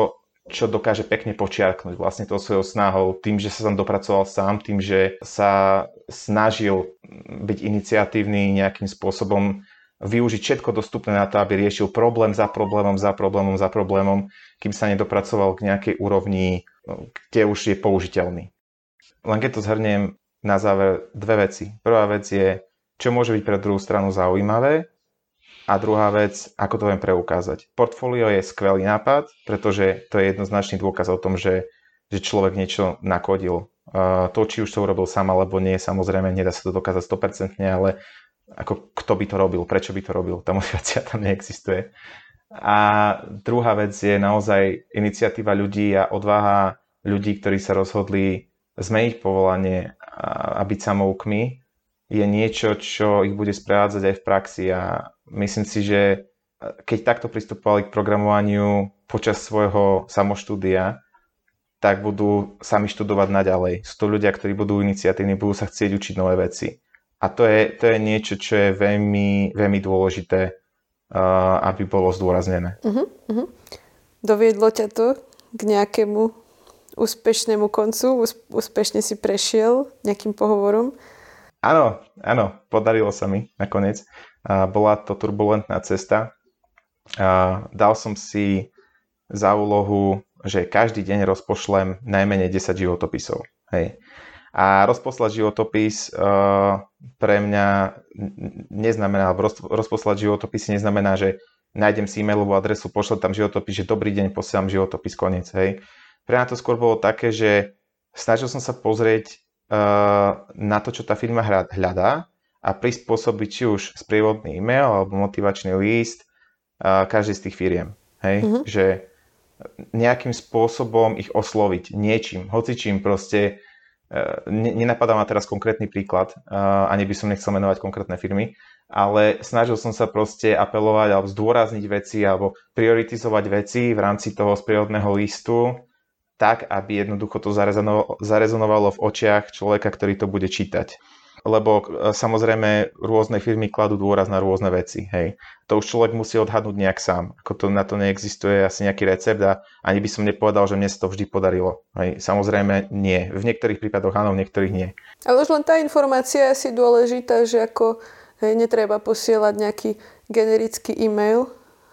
čo dokáže pekne počiarknúť vlastne tou svojou snahou, tým, že sa tam dopracoval sám, tým, že sa snažil byť iniciatívny nejakým spôsobom, využiť všetko dostupné na to, aby riešil problém za problémom, za problémom, za problémom, kým sa nedopracoval k nejakej úrovni, kde už je použiteľný. Len keď to zhrniem na záver, dve veci. Prvá vec je, čo môže byť pre druhú stranu zaujímavé, a druhá vec, ako to viem preukázať. Portfólio je skvelý nápad, pretože to je jednoznačný dôkaz o tom, že človek niečo nakodil. To, či už to urobil sám alebo nie, samozrejme, nedá sa to dokázať 100%, ale ako kto by to robil, prečo by to robil, tá motivácia tam neexistuje. A druhá vec je naozaj iniciatíva ľudí a odvaha ľudí, ktorí sa rozhodli zmeniť povolanie a byť samoukmi, je niečo, čo ich bude sprevádzať aj v praxi a myslím si, že keď takto pristupovali k programovaniu počas svojho samoštúdia, tak budú sami študovať naďalej. Sú to ľudia, ktorí budú iniciatívni, budú sa chcieť učiť nové veci. A to je niečo, čo je veľmi, veľmi dôležité, aby bolo zdôraznené. Doviedlo ťa to k nejakému úspešnému koncu? Úspešne si prešiel nejakým pohovorom? Áno, podarilo sa mi nakoniec. Bola to turbulentná cesta. Dal som si za úlohu, že každý deň rozpošlem najmenej 10 životopisov. Hej. A rozposlať životopis pre mňa neznamená, rozposlať životopisy neznamená, že nájdem si e-mailovú adresu, pošlem tam životopis, že dobrý deň, posielam životopis, koniec. Hej. Pre mňa to skôr bolo také, že snažil som sa pozrieť na to, čo tá firma hľadá a prispôsobiť či už sprievodný e-mail alebo motivačný list každej z tých firiem. Hej? Že nejakým spôsobom ich osloviť niečím, hocičím proste. Nenapadá ma teraz konkrétny príklad, ani by som nechcel menovať konkrétne firmy, ale snažil som sa proste apelovať alebo zdôrazniť veci alebo prioritizovať veci v rámci toho sprievodného listu tak, aby jednoducho to zarezonovalo v očiach človeka, ktorý to bude čítať. Lebo samozrejme rôzne firmy kladú dôraz na rôzne veci. Hej. To už človek musí odhadnúť nejak sám. Na to neexistuje asi nejaký recept a ani by som nepovedal, že mne sa to vždy podarilo. Hej. Samozrejme nie. V niektorých prípadoch áno, v niektorých nie. Ale už len tá informácia je asi dôležitá, že ako netreba posielať nejaký generický e-mail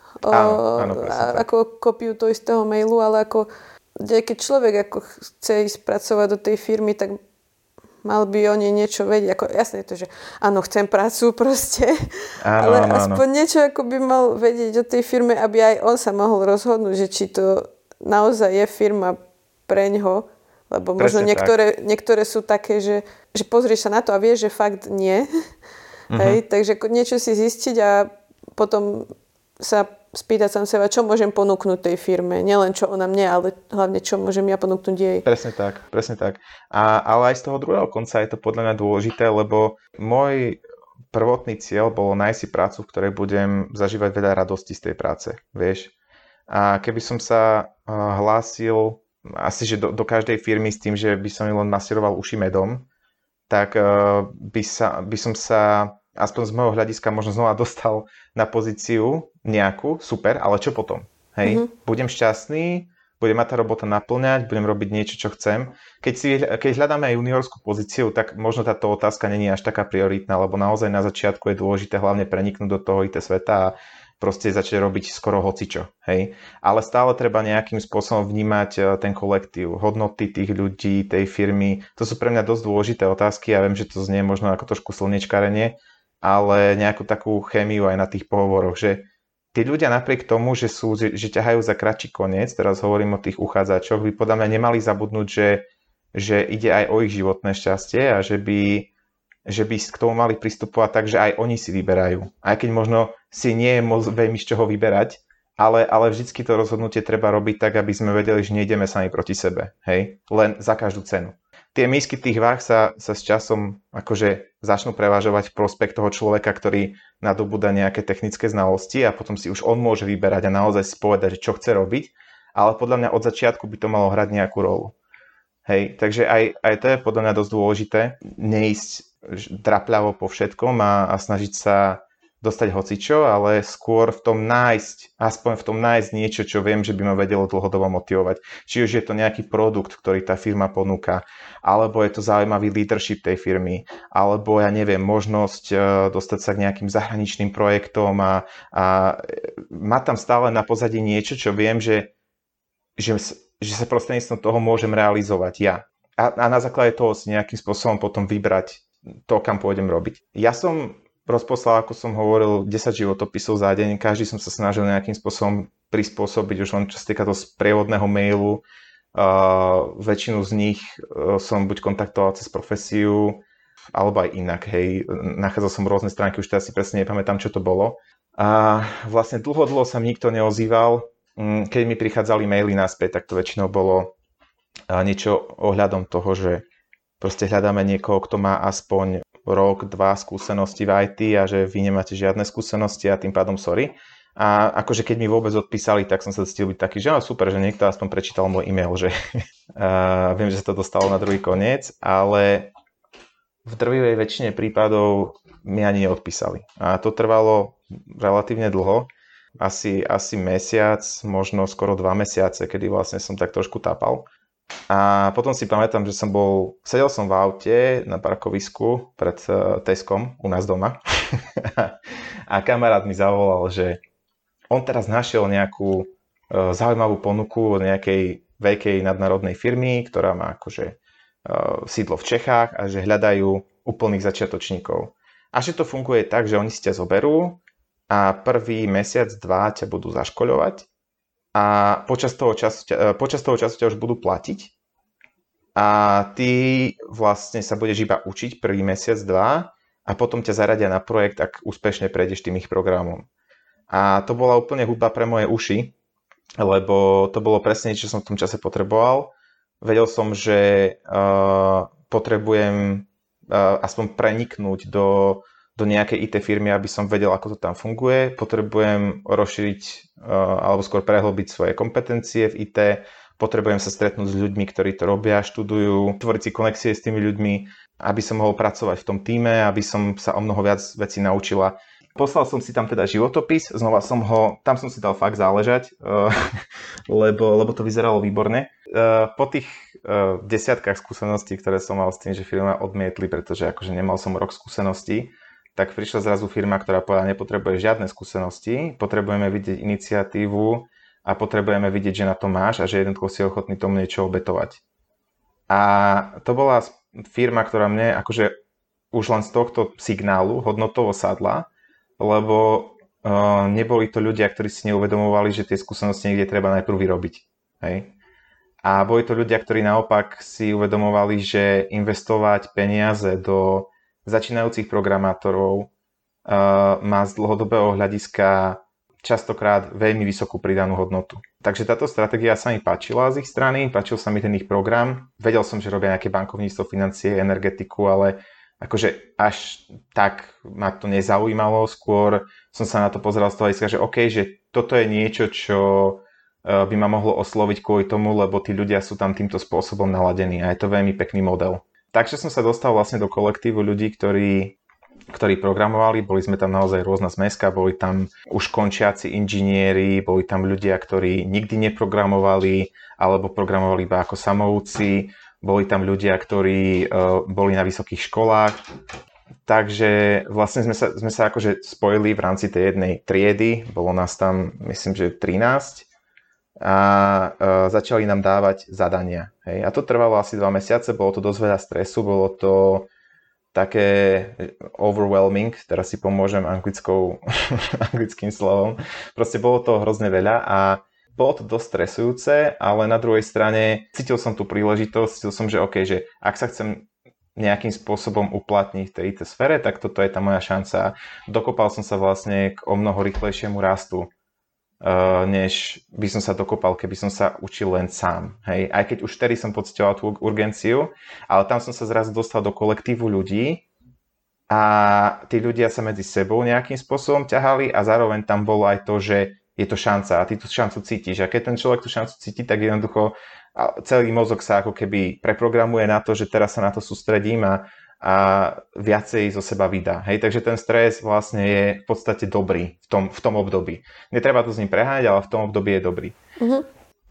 ako kopiu toho istého mailu, ale ako keď človek ako chce ísť pracovať do tej firmy, tak mal by o nej niečo vedieť. Ako, jasné je to, že áno, chcem prácu proste, ale aspoň niečo ako by mal vedieť o tej firme, aby aj on sa mohol rozhodnúť, že či to naozaj je firma pre ňoho, lebo možno niektoré sú také, že pozrieš sa na to a vieš, že fakt nie. Hej, takže niečo si zistiť a potom sa spýtať sám seba, čo môžem ponúknuť tej firme. Nielen čo ona mne, ale hlavne čo môžem ja ponúknuť jej. Presne tak. Ale aj z toho druhého konca je to podľa mňa dôležité, lebo môj prvotný cieľ bolo nájsť si prácu, v ktorej budem zažívať veľa radosti z tej práce, vieš. A keby som sa hlásil asi, že do každej firmy s tým, že by som len masíroval uši medom, tak by som sa aspoň z môjho hľadiska možno znova dostal na pozíciu nejakú, super, ale čo potom? Hej, budem šťastný, bude ma tá robota naplňať, budem robiť niečo, čo chcem. Keď hľadáme aj juniorskú pozíciu, tak možno táto otázka není až taká prioritná, lebo naozaj na začiatku je dôležité hlavne preniknúť do toho IT sveta a proste začať robiť skoro hocičo. Hej. Ale stále treba nejakým spôsobom vnímať ten kolektív, hodnoty tých ľudí, tej firmy. To sú pre mňa dosť dôležité otázky. Ja viem, že to znie možno ako trošku slniečkarenie, ale nejakú takú chémiu aj na tých pohovoroch, že tí ľudia napriek tomu, že ťahajú za kratší koniec, teraz hovorím o tých uchádzačoch, by podľa mňa nemali zabudnúť, že ide aj o ich životné šťastie a že by k tomu mali pristupovať tak, že aj oni si vyberajú. Aj keď možno si nie je moc veľmi z čoho vyberať, ale vždycky to rozhodnutie treba robiť tak, aby sme vedeli, že nejdeme sami proti sebe. Hej? Len za každú cenu. Tie mísky tých váh sa s časom akože začnú prevažovať v prospech toho človeka, ktorý nadobúda nejaké technické znalosti a potom si už on môže vyberať a naozaj si povedať, čo chce robiť, ale podľa mňa od začiatku by to malo hrať nejakú rolu. Hej, takže aj to je podľa mňa dosť dôležité, neísť drapľavo po všetkom a snažiť sa dostať hocičo, ale skôr aspoň v tom nájsť niečo, čo viem, že by ma vedelo dlhodobo motivovať. Či už je to nejaký produkt, ktorý tá firma ponúka, alebo je to zaujímavý leadership tej firmy, alebo ja neviem, možnosť dostať sa k nejakým zahraničným projektom a má tam stále na pozadí niečo, čo viem, že sa prostredníctvom toho môžem realizovať ja. A na základe toho si nejakým spôsobom potom vybrať to, kam pôjdem robiť. Ja som rozposlal, ako som hovoril, 10 životopisov za deň. Každý som sa snažil nejakým spôsobom prispôsobiť, už len čo sa týka toho sprievodného mailu. Väčšinu z nich som buď kontaktoval cez profesiu, alebo aj inak. Hej. Nachádzal som rôzne stránky, už teraz si presne nepamätám, čo to bolo. A vlastne dlho sa mi nikto neozýval. Keď mi prichádzali maily naspäť, tak to väčšinou bolo niečo ohľadom toho, že proste hľadáme niekoho, kto má aspoň rok, 2 skúsenosti v IT a že vy nemáte žiadne skúsenosti a tým pádom sorry. A akože keď mi vôbec odpísali, tak som sa cítil byť taký, že super, že niekto aspoň prečítal môj e-mail, že viem, že sa to dostalo na druhý koniec, ale v drvivej väčšine prípadov mi ani neodpísali. A to trvalo relatívne dlho, asi mesiac, možno skoro 2 mesiace, kedy vlastne som tak trošku tápal. A potom si pamätám, že sedel som v aute na parkovisku pred Teskom u nás doma a kamarát mi zavolal, že on teraz našiel nejakú zaujímavú ponuku od nejakej veľkej nadnárodnej firmy, ktorá má akože sídlo v Čechách a že hľadajú úplných začiatočníkov. A že to funguje tak, že oni si ťa zoberú a prvý mesiac, 2 ťa budú zaškoľovať a počas toho času ťa už budú platiť a ty vlastne sa budeš iba učiť prvý mesiac, 2 a potom ťa zaradia na projekt, ak úspešne prejdeš tým ich programom. A to bola úplne hudba pre moje uši, lebo to bolo presne, čo som v tom čase potreboval. Vedel som, že potrebujem aspoň preniknúť do nejakej IT firmy, aby som vedel, ako to tam funguje. Potrebujem rozšíriť alebo skôr prehlbiť svoje kompetencie v IT. Potrebujem sa stretnúť s ľuďmi, ktorí to robia, študujú, tvoriť si konexie s tými ľuďmi, aby som mohol pracovať v tom tíme, aby som sa o mnoho viac vecí naučila. Poslal som si tam teda životopis, tam som si dal fakt záležať, lebo to vyzeralo výborne. Po tých desiatkách skúseností, ktoré som mal s tým, že firma odmietli, pretože akože nemal som rok skúseností, tak prišla zrazu firma, ktorá povedala, nepotrebuje žiadne skúsenosti, potrebujeme vidieť iniciatívu a potrebujeme vidieť, že na to máš a že jednoducho si ochotný tomu niečo obetovať. A to bola firma, ktorá mne akože už len z tohto signálu hodnotovo sadla, lebo neboli to ľudia, ktorí si neuvedomovali, že tie skúsenosti niekde treba najprv vyrobiť. Hej? A boli to ľudia, ktorí naopak si uvedomovali, že investovať peniaze do začínajúcich programátorov má z dlhodobého hľadiska častokrát veľmi vysokú pridanú hodnotu. Takže táto stratégia sa mi páčila z ich strany, páčil sa mi ten ich program. Vedel som, že robia nejaké bankovníctvo, financie, energetiku, ale akože až tak ma to nezaujímalo. Skôr som sa na to pozeral z toho hľadiska, že OK, že toto je niečo, čo by ma mohlo osloviť kvôli tomu, lebo tí ľudia sú tam týmto spôsobom naladení a je to veľmi pekný model. Takže som sa dostal vlastne do kolektívu ľudí, ktorí programovali, boli sme tam naozaj rôzna zmeska, boli tam už končiaci inžinieri, boli tam ľudia, ktorí nikdy neprogramovali alebo programovali iba ako samouci, boli tam ľudia, ktorí boli na vysokých školách. Takže vlastne sme sa akože spojili v rámci tej jednej triedy, bolo nás tam myslím, že 13 a začali nám dávať zadania. Hej. A to trvalo asi 2 mesiace, bolo to dosť veľa stresu, bolo to také overwhelming, teraz si pomôžem anglickým slovom. Proste bolo to hrozne veľa a bolo to dosť stresujúce, ale na druhej strane cítil som tú príležitosť, cítil som, že OK, že ak sa chcem nejakým spôsobom uplatniť v tej IT sfére, tak toto je tá moja šanca. Dokopal som sa vlastne k o mnoho rýchlejšiemu rastu, než by som sa dokopal, keby som sa učil len sám. Hej? Aj keď už vtedy som pocitoval tú urgenciu, ale tam som sa zrazu dostal do kolektívu ľudí a tí ľudia sa medzi sebou nejakým spôsobom ťahali a zároveň tam bolo aj to, že je to šanca a ty tú šancu cítiš. A keď ten človek tú šancu cíti, tak jednoducho celý mozog sa ako keby preprogramuje na to, že teraz sa na to sústredím a a viacej zo seba vydá. Hej, takže ten stres vlastne je v podstate dobrý v tom období. Netreba to s ním preháňať, ale v tom období je dobrý. Uh-huh.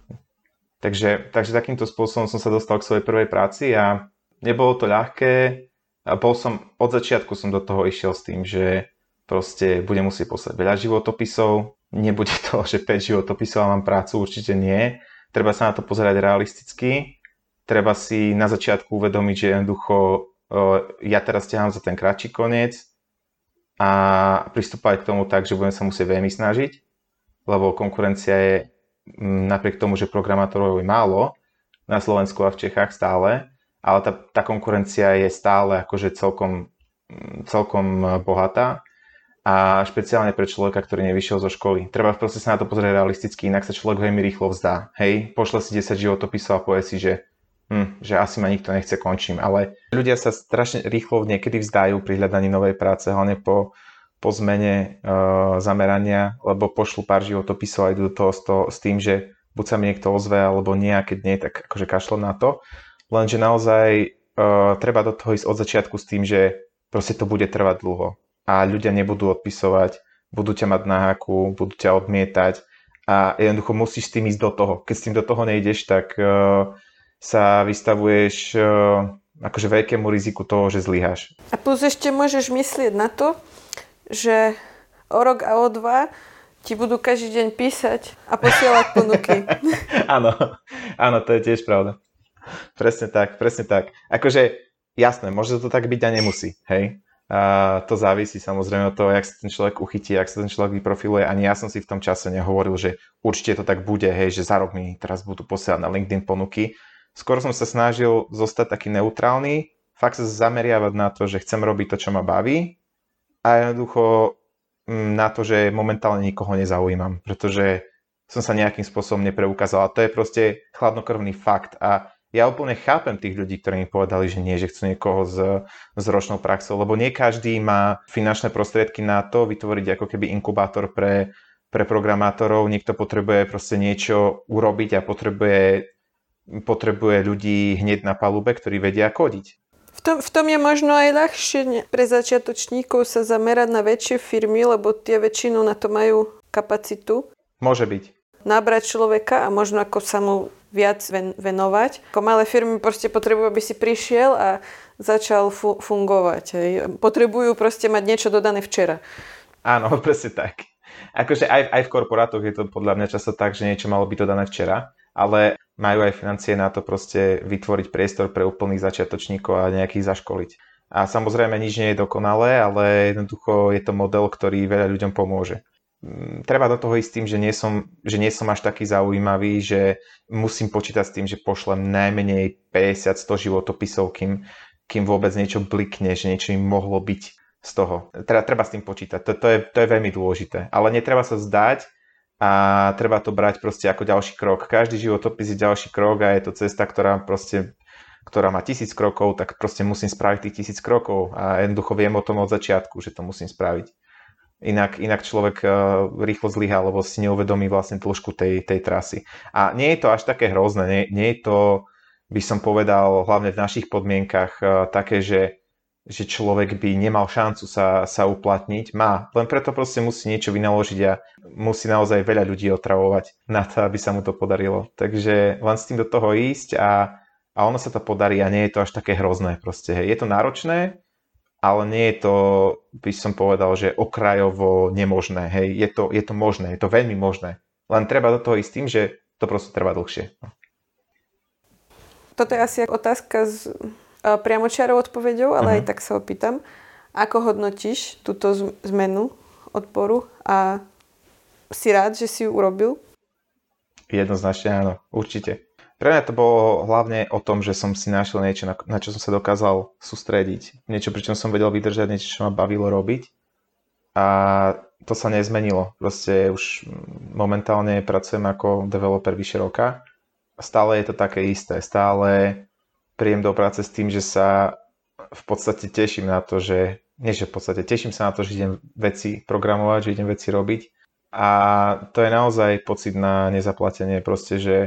Takže takýmto spôsobom som sa dostal k svojej prvej práci a nebolo to ľahké. A od začiatku som do toho išiel s tým, že proste budem musieť poslať veľa životopisov. Nebude to, že 5 životopisov a mám prácu, určite nie. Treba sa na to pozerať realisticky. Treba si na začiatku uvedomiť, že jednoducho ja teraz ťahám za ten kratší koniec a pristúpať k tomu tak, že budem sa musieť veľmi snažiť, lebo konkurencia je napriek tomu, že programátorov je málo na Slovensku a v Čechách stále, ale tá konkurencia je stále akože celkom bohatá a špeciálne pre človeka, ktorý nevyšiel zo školy. Treba proste sa na to pozrieť realisticky, inak sa človek veľmi rýchlo vzdá. Hej, pošle si 10 životopisov a povie si, že asi ma nikto nechce, končím. Ale ľudia sa strašne rýchlo niekedy vzdajú pri hľadaní novej práce, hlavne po zmene zamerania, lebo pošlu pár životopisov a idú do toho s tým, že buď sa mi niekto ozve, alebo nie, a keď nie, tak akože kašlem na to. Lenže naozaj treba do toho ísť od začiatku s tým, že proste to bude trvať dlho. A ľudia nebudú odpisovať, budú ťa mať na háku, budú ťa odmietať a jednoducho musíš s tým ísť do toho. Keď s tým do toho nejdeš, tak sa vystavuješ akože veľkému riziku toho, že zlyháš. A plus ešte môžeš myslieť na to, že o rok a o 2 ti budú každý deň písať a posielať ponuky. Áno, to je tiež pravda. Presne tak. Akože jasné, môže to tak byť a nemusí, hej. A to závisí samozrejme od toho, jak sa ten človek uchytí, jak sa ten človek vyprofiluje. Ani ja som si v tom čase nehovoril, že určite to tak bude, hej, že za rok mi teraz budú posielať na LinkedIn ponuky. Skôr som sa snažil zostať taký neutrálny, fakt sa zameriavať na to, že chcem robiť to, čo ma baví a jednoducho na to, že momentálne nikoho nezaujímam, pretože som sa nejakým spôsobom nepreukázal. A to je proste chladnokrvný fakt. A ja úplne chápem tých ľudí, ktorí mi povedali, že nie, že chcú niekoho s ročnou praxou, lebo nie každý má finančné prostriedky na to vytvoriť ako keby inkubátor pre programátorov. Niekto potrebuje proste niečo urobiť a potrebuje ľudí hneď na palube, ktorí vedia kodiť. V tom je možno aj ľahšie pre začiatočníkov sa zamerať na väčšie firmy, lebo tie väčšinou na to majú kapacitu. Môže byť. Nabrať človeka a možno ako sa mu viac venovať. Ako malé firmy proste potrebujú, aby si prišiel a začal fungovať. Hej. Potrebujú proste mať niečo dodané včera. Áno, presne tak. Akože aj v korporátoch je to podľa mňa často tak, že niečo malo byť dodané včera, ale majú aj financie na to proste vytvoriť priestor pre úplných začiatočníkov a nejakých zaškoliť. A samozrejme nič nie je dokonalé, ale jednoducho je to model, ktorý veľa ľuďom pomôže. Treba do toho ísť s tým, že nie som až taký zaujímavý, že musím počítať s tým, že pošlem najmenej 50-100 životopisov, kým vôbec niečo blikne, že niečo im mohlo byť z toho. Treba s tým počítať, to je veľmi dôležité. Ale netreba sa vzdať a treba to brať proste ako ďalší krok. Každý životopis je ďalší krok a je to cesta, ktorá má 1000 krokov, tak proste musím spraviť tých 1000 krokov a jednoducho viem o tom od začiatku, že to musím spraviť. Inak človek rýchlo zlyhá, lebo si neuvedomí vlastne dĺžku tej trasy. A nie je to až také hrozné, nie je to, by som povedal, hlavne v našich podmienkach také, že človek by nemal šancu sa uplatniť. Má, len preto proste musí niečo vynaložiť a musí naozaj veľa ľudí otravovať na to, aby sa mu to podarilo. Takže len s tým do toho ísť a ono sa to podarí a nie je to až také hrozné. Proste. Je to náročné, ale nie je to, by som povedal, že okrajovo nemožné. Hej, je to možné, je to veľmi možné. Len treba do toho ísť tým, že to proste trvá dlhšie. Toto je asi otázka s priamočiarou odpoveďou, ale aj tak sa opýtam. Ako hodnotíš túto zmenu odporu a si rád, že si ju urobil? Jednoznačne áno, určite. Pre mňa to bolo hlavne o tom, že som si našiel niečo, na čo som sa dokázal sústrediť. Niečo, pričom som vedel vydržať, niečo, čo ma bavilo robiť. A to sa nezmenilo. Proste už momentálne pracujem ako developer vyše roka. Stále je to také isté. Stále príjem do práce s tým, že sa v podstate teším na to, teším sa na to, že idem veci programovať, že idem veci robiť. A to je naozaj pocit na nezaplatenie. Proste, že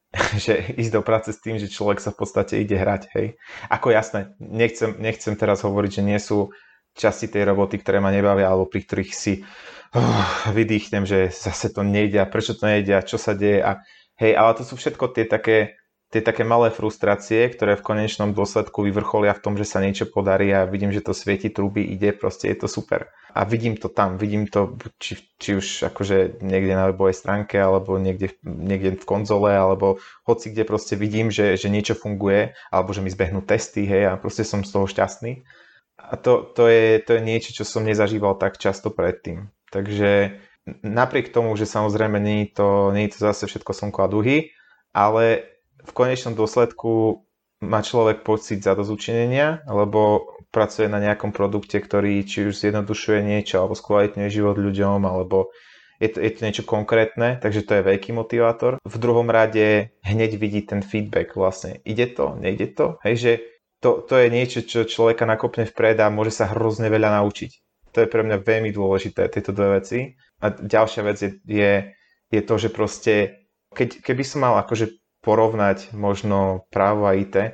že ísť do práce s tým, že človek sa v podstate ide hrať, hej. Ako jasné, nechcem teraz hovoriť, že nie sú časti tej roboty, ktoré ma nebavia, alebo pri ktorých si vydýchnem, že zase to nejde a prečo to nejde a čo sa deje a hej, ale to sú všetko tie také malé frustrácie, ktoré v konečnom dôsledku vyvrcholia v tom, že sa niečo podarí a vidím, že to svieti, trúby, ide, proste je to super. A vidím to tam, vidím to či už akože niekde na webovej stránke, alebo niekde v konzole, alebo hoci kde proste vidím, že niečo funguje, alebo že mi zbehnú testy, hej, a proste som z toho šťastný. A to je niečo, čo som nezažíval tak často predtým. Takže napriek tomu, že samozrejme nie je to zase všetko slnko a duhy, ale v konečnom dôsledku má človek pocit zadozučinenia, lebo pracuje na nejakom produkte, ktorý či už zjednodušuje niečo, alebo skvalitňuje život ľuďom, alebo je to niečo konkrétne, takže to je veľký motivátor. V druhom rade hneď vidí ten feedback vlastne. Ide to, nejde to? Hej, že to je niečo, čo človeka nakopne vpred a môže sa hrozne veľa naučiť. To je pre mňa veľmi dôležité, tieto dve veci. A ďalšia vec je to, že proste, keby som mal akože porovnať možno právo a IT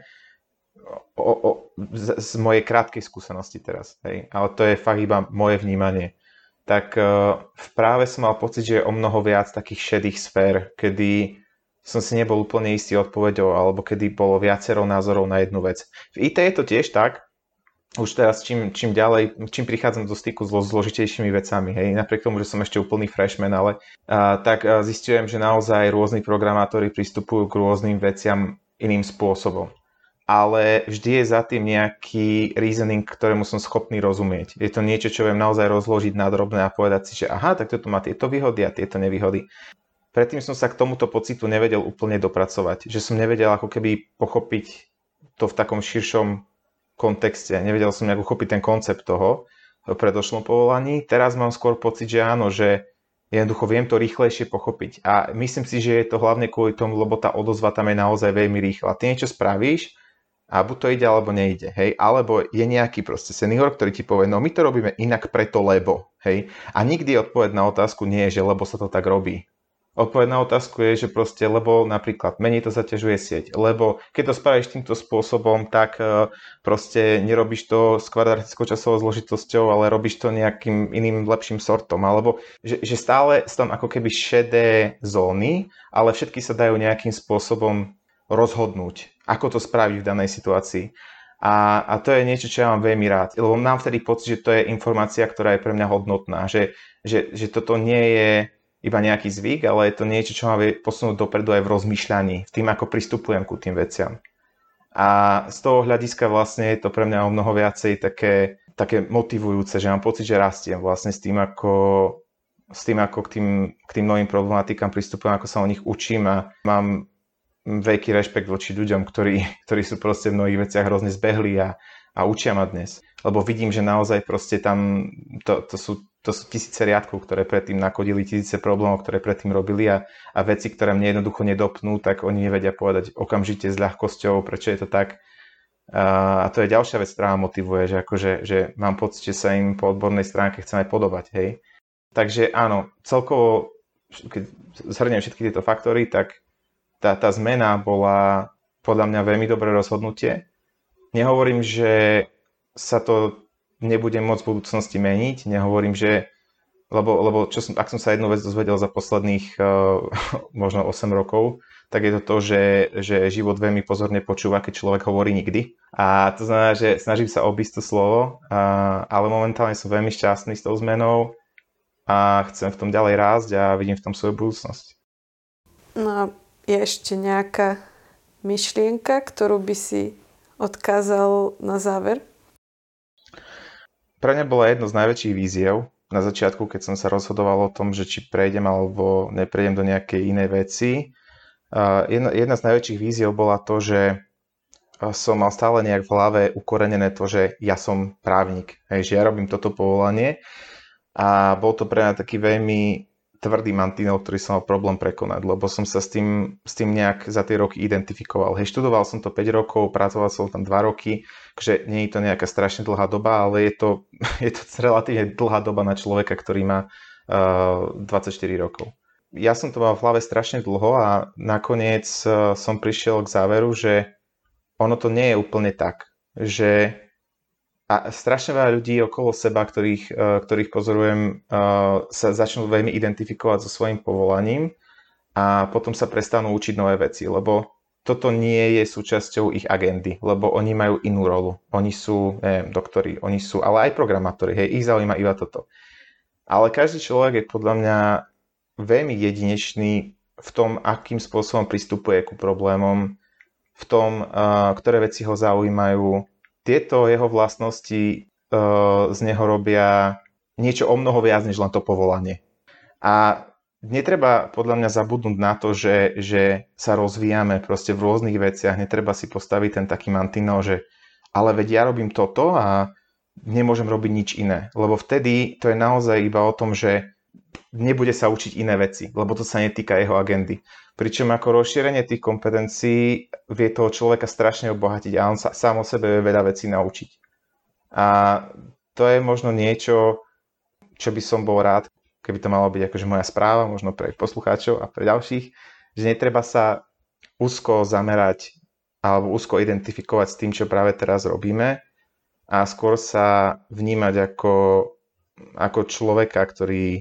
z mojej krátkej skúsenosti teraz, hej, ale to je fakt iba moje vnímanie, tak v práve som mal pocit, že je o mnoho viac takých šedých sfér, kedy som si nebol úplne istý odpoveďou, alebo kedy bolo viacero názorov na jednu vec. V IT je to tiež tak, už teraz čím prichádzam do styku s zložitejšími vecami, hej, napriek tomu, že som ešte úplný freshman, ale tak zistujem, že naozaj rôzni programátori pristupujú k rôznym veciam iným spôsobom. Ale vždy je za tým nejaký reasoning, ktorému som schopný rozumieť. Je to niečo, čo viem naozaj rozložiť na drobné a povedať si, že aha, tak toto má tieto výhody a tieto nevýhody. Predtým som sa k tomuto pocitu nevedel úplne dopracovať, že som nevedel ako keby pochopiť to v takom širšom kontexte, nevedel som nejak uchopiť ten koncept toho v predošlom povolaní. Teraz mám skôr pocit, že áno, že jednoducho viem to rýchlejšie pochopiť. A myslím si, že je to hlavne kvôli tomu, lebo tá odozva tam je naozaj veľmi rýchla. Ty niečo spravíš a buď to ide, alebo nejde, hej, alebo je nejaký proste senior, ktorý ti povie, no my to robíme inak preto, lebo, hej. A nikdy odpoveď na otázku nie je, že lebo sa to tak robí. Odpoveď na otázku je, že proste, lebo napríklad menej to zaťažuje sieť, lebo keď to spravíš týmto spôsobom, tak proste nerobíš to s kvadratickou časovou zložitosťou, ale robíš to nejakým iným lepším sortom, alebo že stále sú tam ako keby šedé zóny, ale všetky sa dajú nejakým spôsobom rozhodnúť, ako to spraviť v danej situácii. A to je niečo, čo ja mám veľmi rád, lebo mám vtedy pocit, že to je informácia, ktorá je pre mňa hodnotná, že toto nie je iba nejaký zvyk, ale je to niečo, čo ma vie posunúť dopredu aj v rozmýšľaní, v tým, ako pristupujem ku tým veciam. A z toho hľadiska vlastne je to pre mňa o mnoho viacej také motivujúce, že mám pocit, že rastiem vlastne s tým, ako k tým novým problematikám pristupujem, ako sa o nich učím a mám veľký rešpekt voči ľuďom, ktorí sú proste v mnohých veciach hrozne zbehli a učia ma dnes. Lebo vidím, že naozaj proste tam to sú tisíce riadkov, ktoré predtým nakodili, tisíce problémov, ktoré predtým robili a veci, ktoré mne jednoducho nedopnú, tak oni nevedia povedať okamžite s ľahkosťou, prečo je to tak. A to je ďalšia vec, ktorá ma motivuje, že mám pocit, že sa im po odbornej stránke chcem aj podobať, hej. Takže áno, celkovo, keď zhrniem všetky tieto faktory, tak tá zmena bola podľa mňa veľmi dobré rozhodnutie. Nehovorím, že sa to nebude môcť v budúcnosti meniť. Nehovorím, že lebo ak som sa jednu vec dozvedel za posledných možno 8 rokov, tak je to, že život veľmi pozorne počúva, keď človek hovorí nikdy. A to znamená, že snažím sa obísť to slovo, ale momentálne som veľmi šťastný s tou zmenou a chcem v tom ďalej rásť a vidím v tom svoju budúcnosť. No a je ešte nejaká myšlienka, ktorú by si odkázal na záver? Pre mňa bola jedno z najväčších víziev na začiatku, keď som sa rozhodoval o tom, že či prejdem alebo neprejdem do nejakej inej veci. Jedna z najväčších víziev bola to, že som mal stále nejak v hlave ukorenené to, že ja som právnik, že ja robím toto povolanie a bol to pre mňa taký veľmi tvrdý mantinel, ktorý som mal problém prekonať, lebo som sa s tým nejak za tie roky identifikoval. Hej, študoval som to 5 rokov, pracoval som tam 2 roky, takže nie je to nejaká strašne dlhá doba, ale je to relatívne dlhá doba na človeka, ktorý má 24 rokov. ja som to mal v hlave strašne dlho a nakoniec som prišiel k záveru, že ono to nie je úplne tak, že a strašne veľa ľudí okolo seba, ktorých pozorujem, sa začnú veľmi identifikovať so svojím povolaním a potom sa prestanú učiť nové veci, lebo toto nie je súčasťou ich agendy, lebo oni majú inú rolu. Oni sú, neviem, doktori, oni sú, ale aj programátori, hej, ich zaujíma iba toto. Ale každý človek je podľa mňa veľmi jedinečný v tom, akým spôsobom pristupuje ku problémom, v tom, ktoré veci ho zaujímajú. Tieto jeho vlastnosti z neho robia niečo o mnoho viac, než len to povolanie. A netreba podľa mňa zabudnúť na to, že sa rozvíjame proste v rôznych veciach. Netreba si postaviť ten taký mantinel, že ale veď ja robím toto a nemôžem robiť nič iné. Lebo vtedy to je naozaj iba o tom, že nebude sa učiť iné veci, lebo to sa netýka jeho agendy. Pričom ako rozšírenie tých kompetencií vie toho človeka strašne obohatiť a on sa sám o sebe vie veľa vecí naučiť. A to je možno niečo, čo by som bol rád, keby to malo byť akože moja správa, možno pre poslucháčov a pre ďalších, že netreba sa úzko zamerať alebo úzko identifikovať s tým, čo práve teraz robíme a skôr sa vnímať ako človeka, ktorý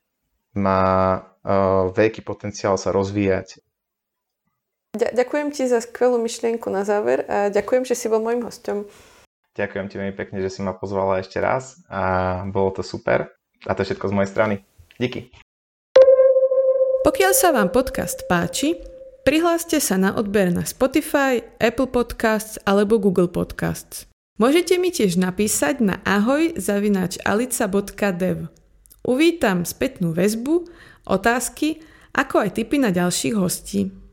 má veľký potenciál sa rozvíjať. Ďakujem ti za skvelú myšlienku na záver a ďakujem, že si bol môjim hosťom. Ďakujem ti veľmi pekne, že si ma pozvala ešte raz a bolo to super. A to je všetko z mojej strany. Díky. Pokiaľ sa vám podcast páči, prihláste sa na odber na Spotify, Apple Podcasts alebo Google Podcasts. Môžete mi tiež napísať na ahoj@alica.dev. Uvítam spätnú väzbu, otázky, ako aj tipy na ďalších hostí.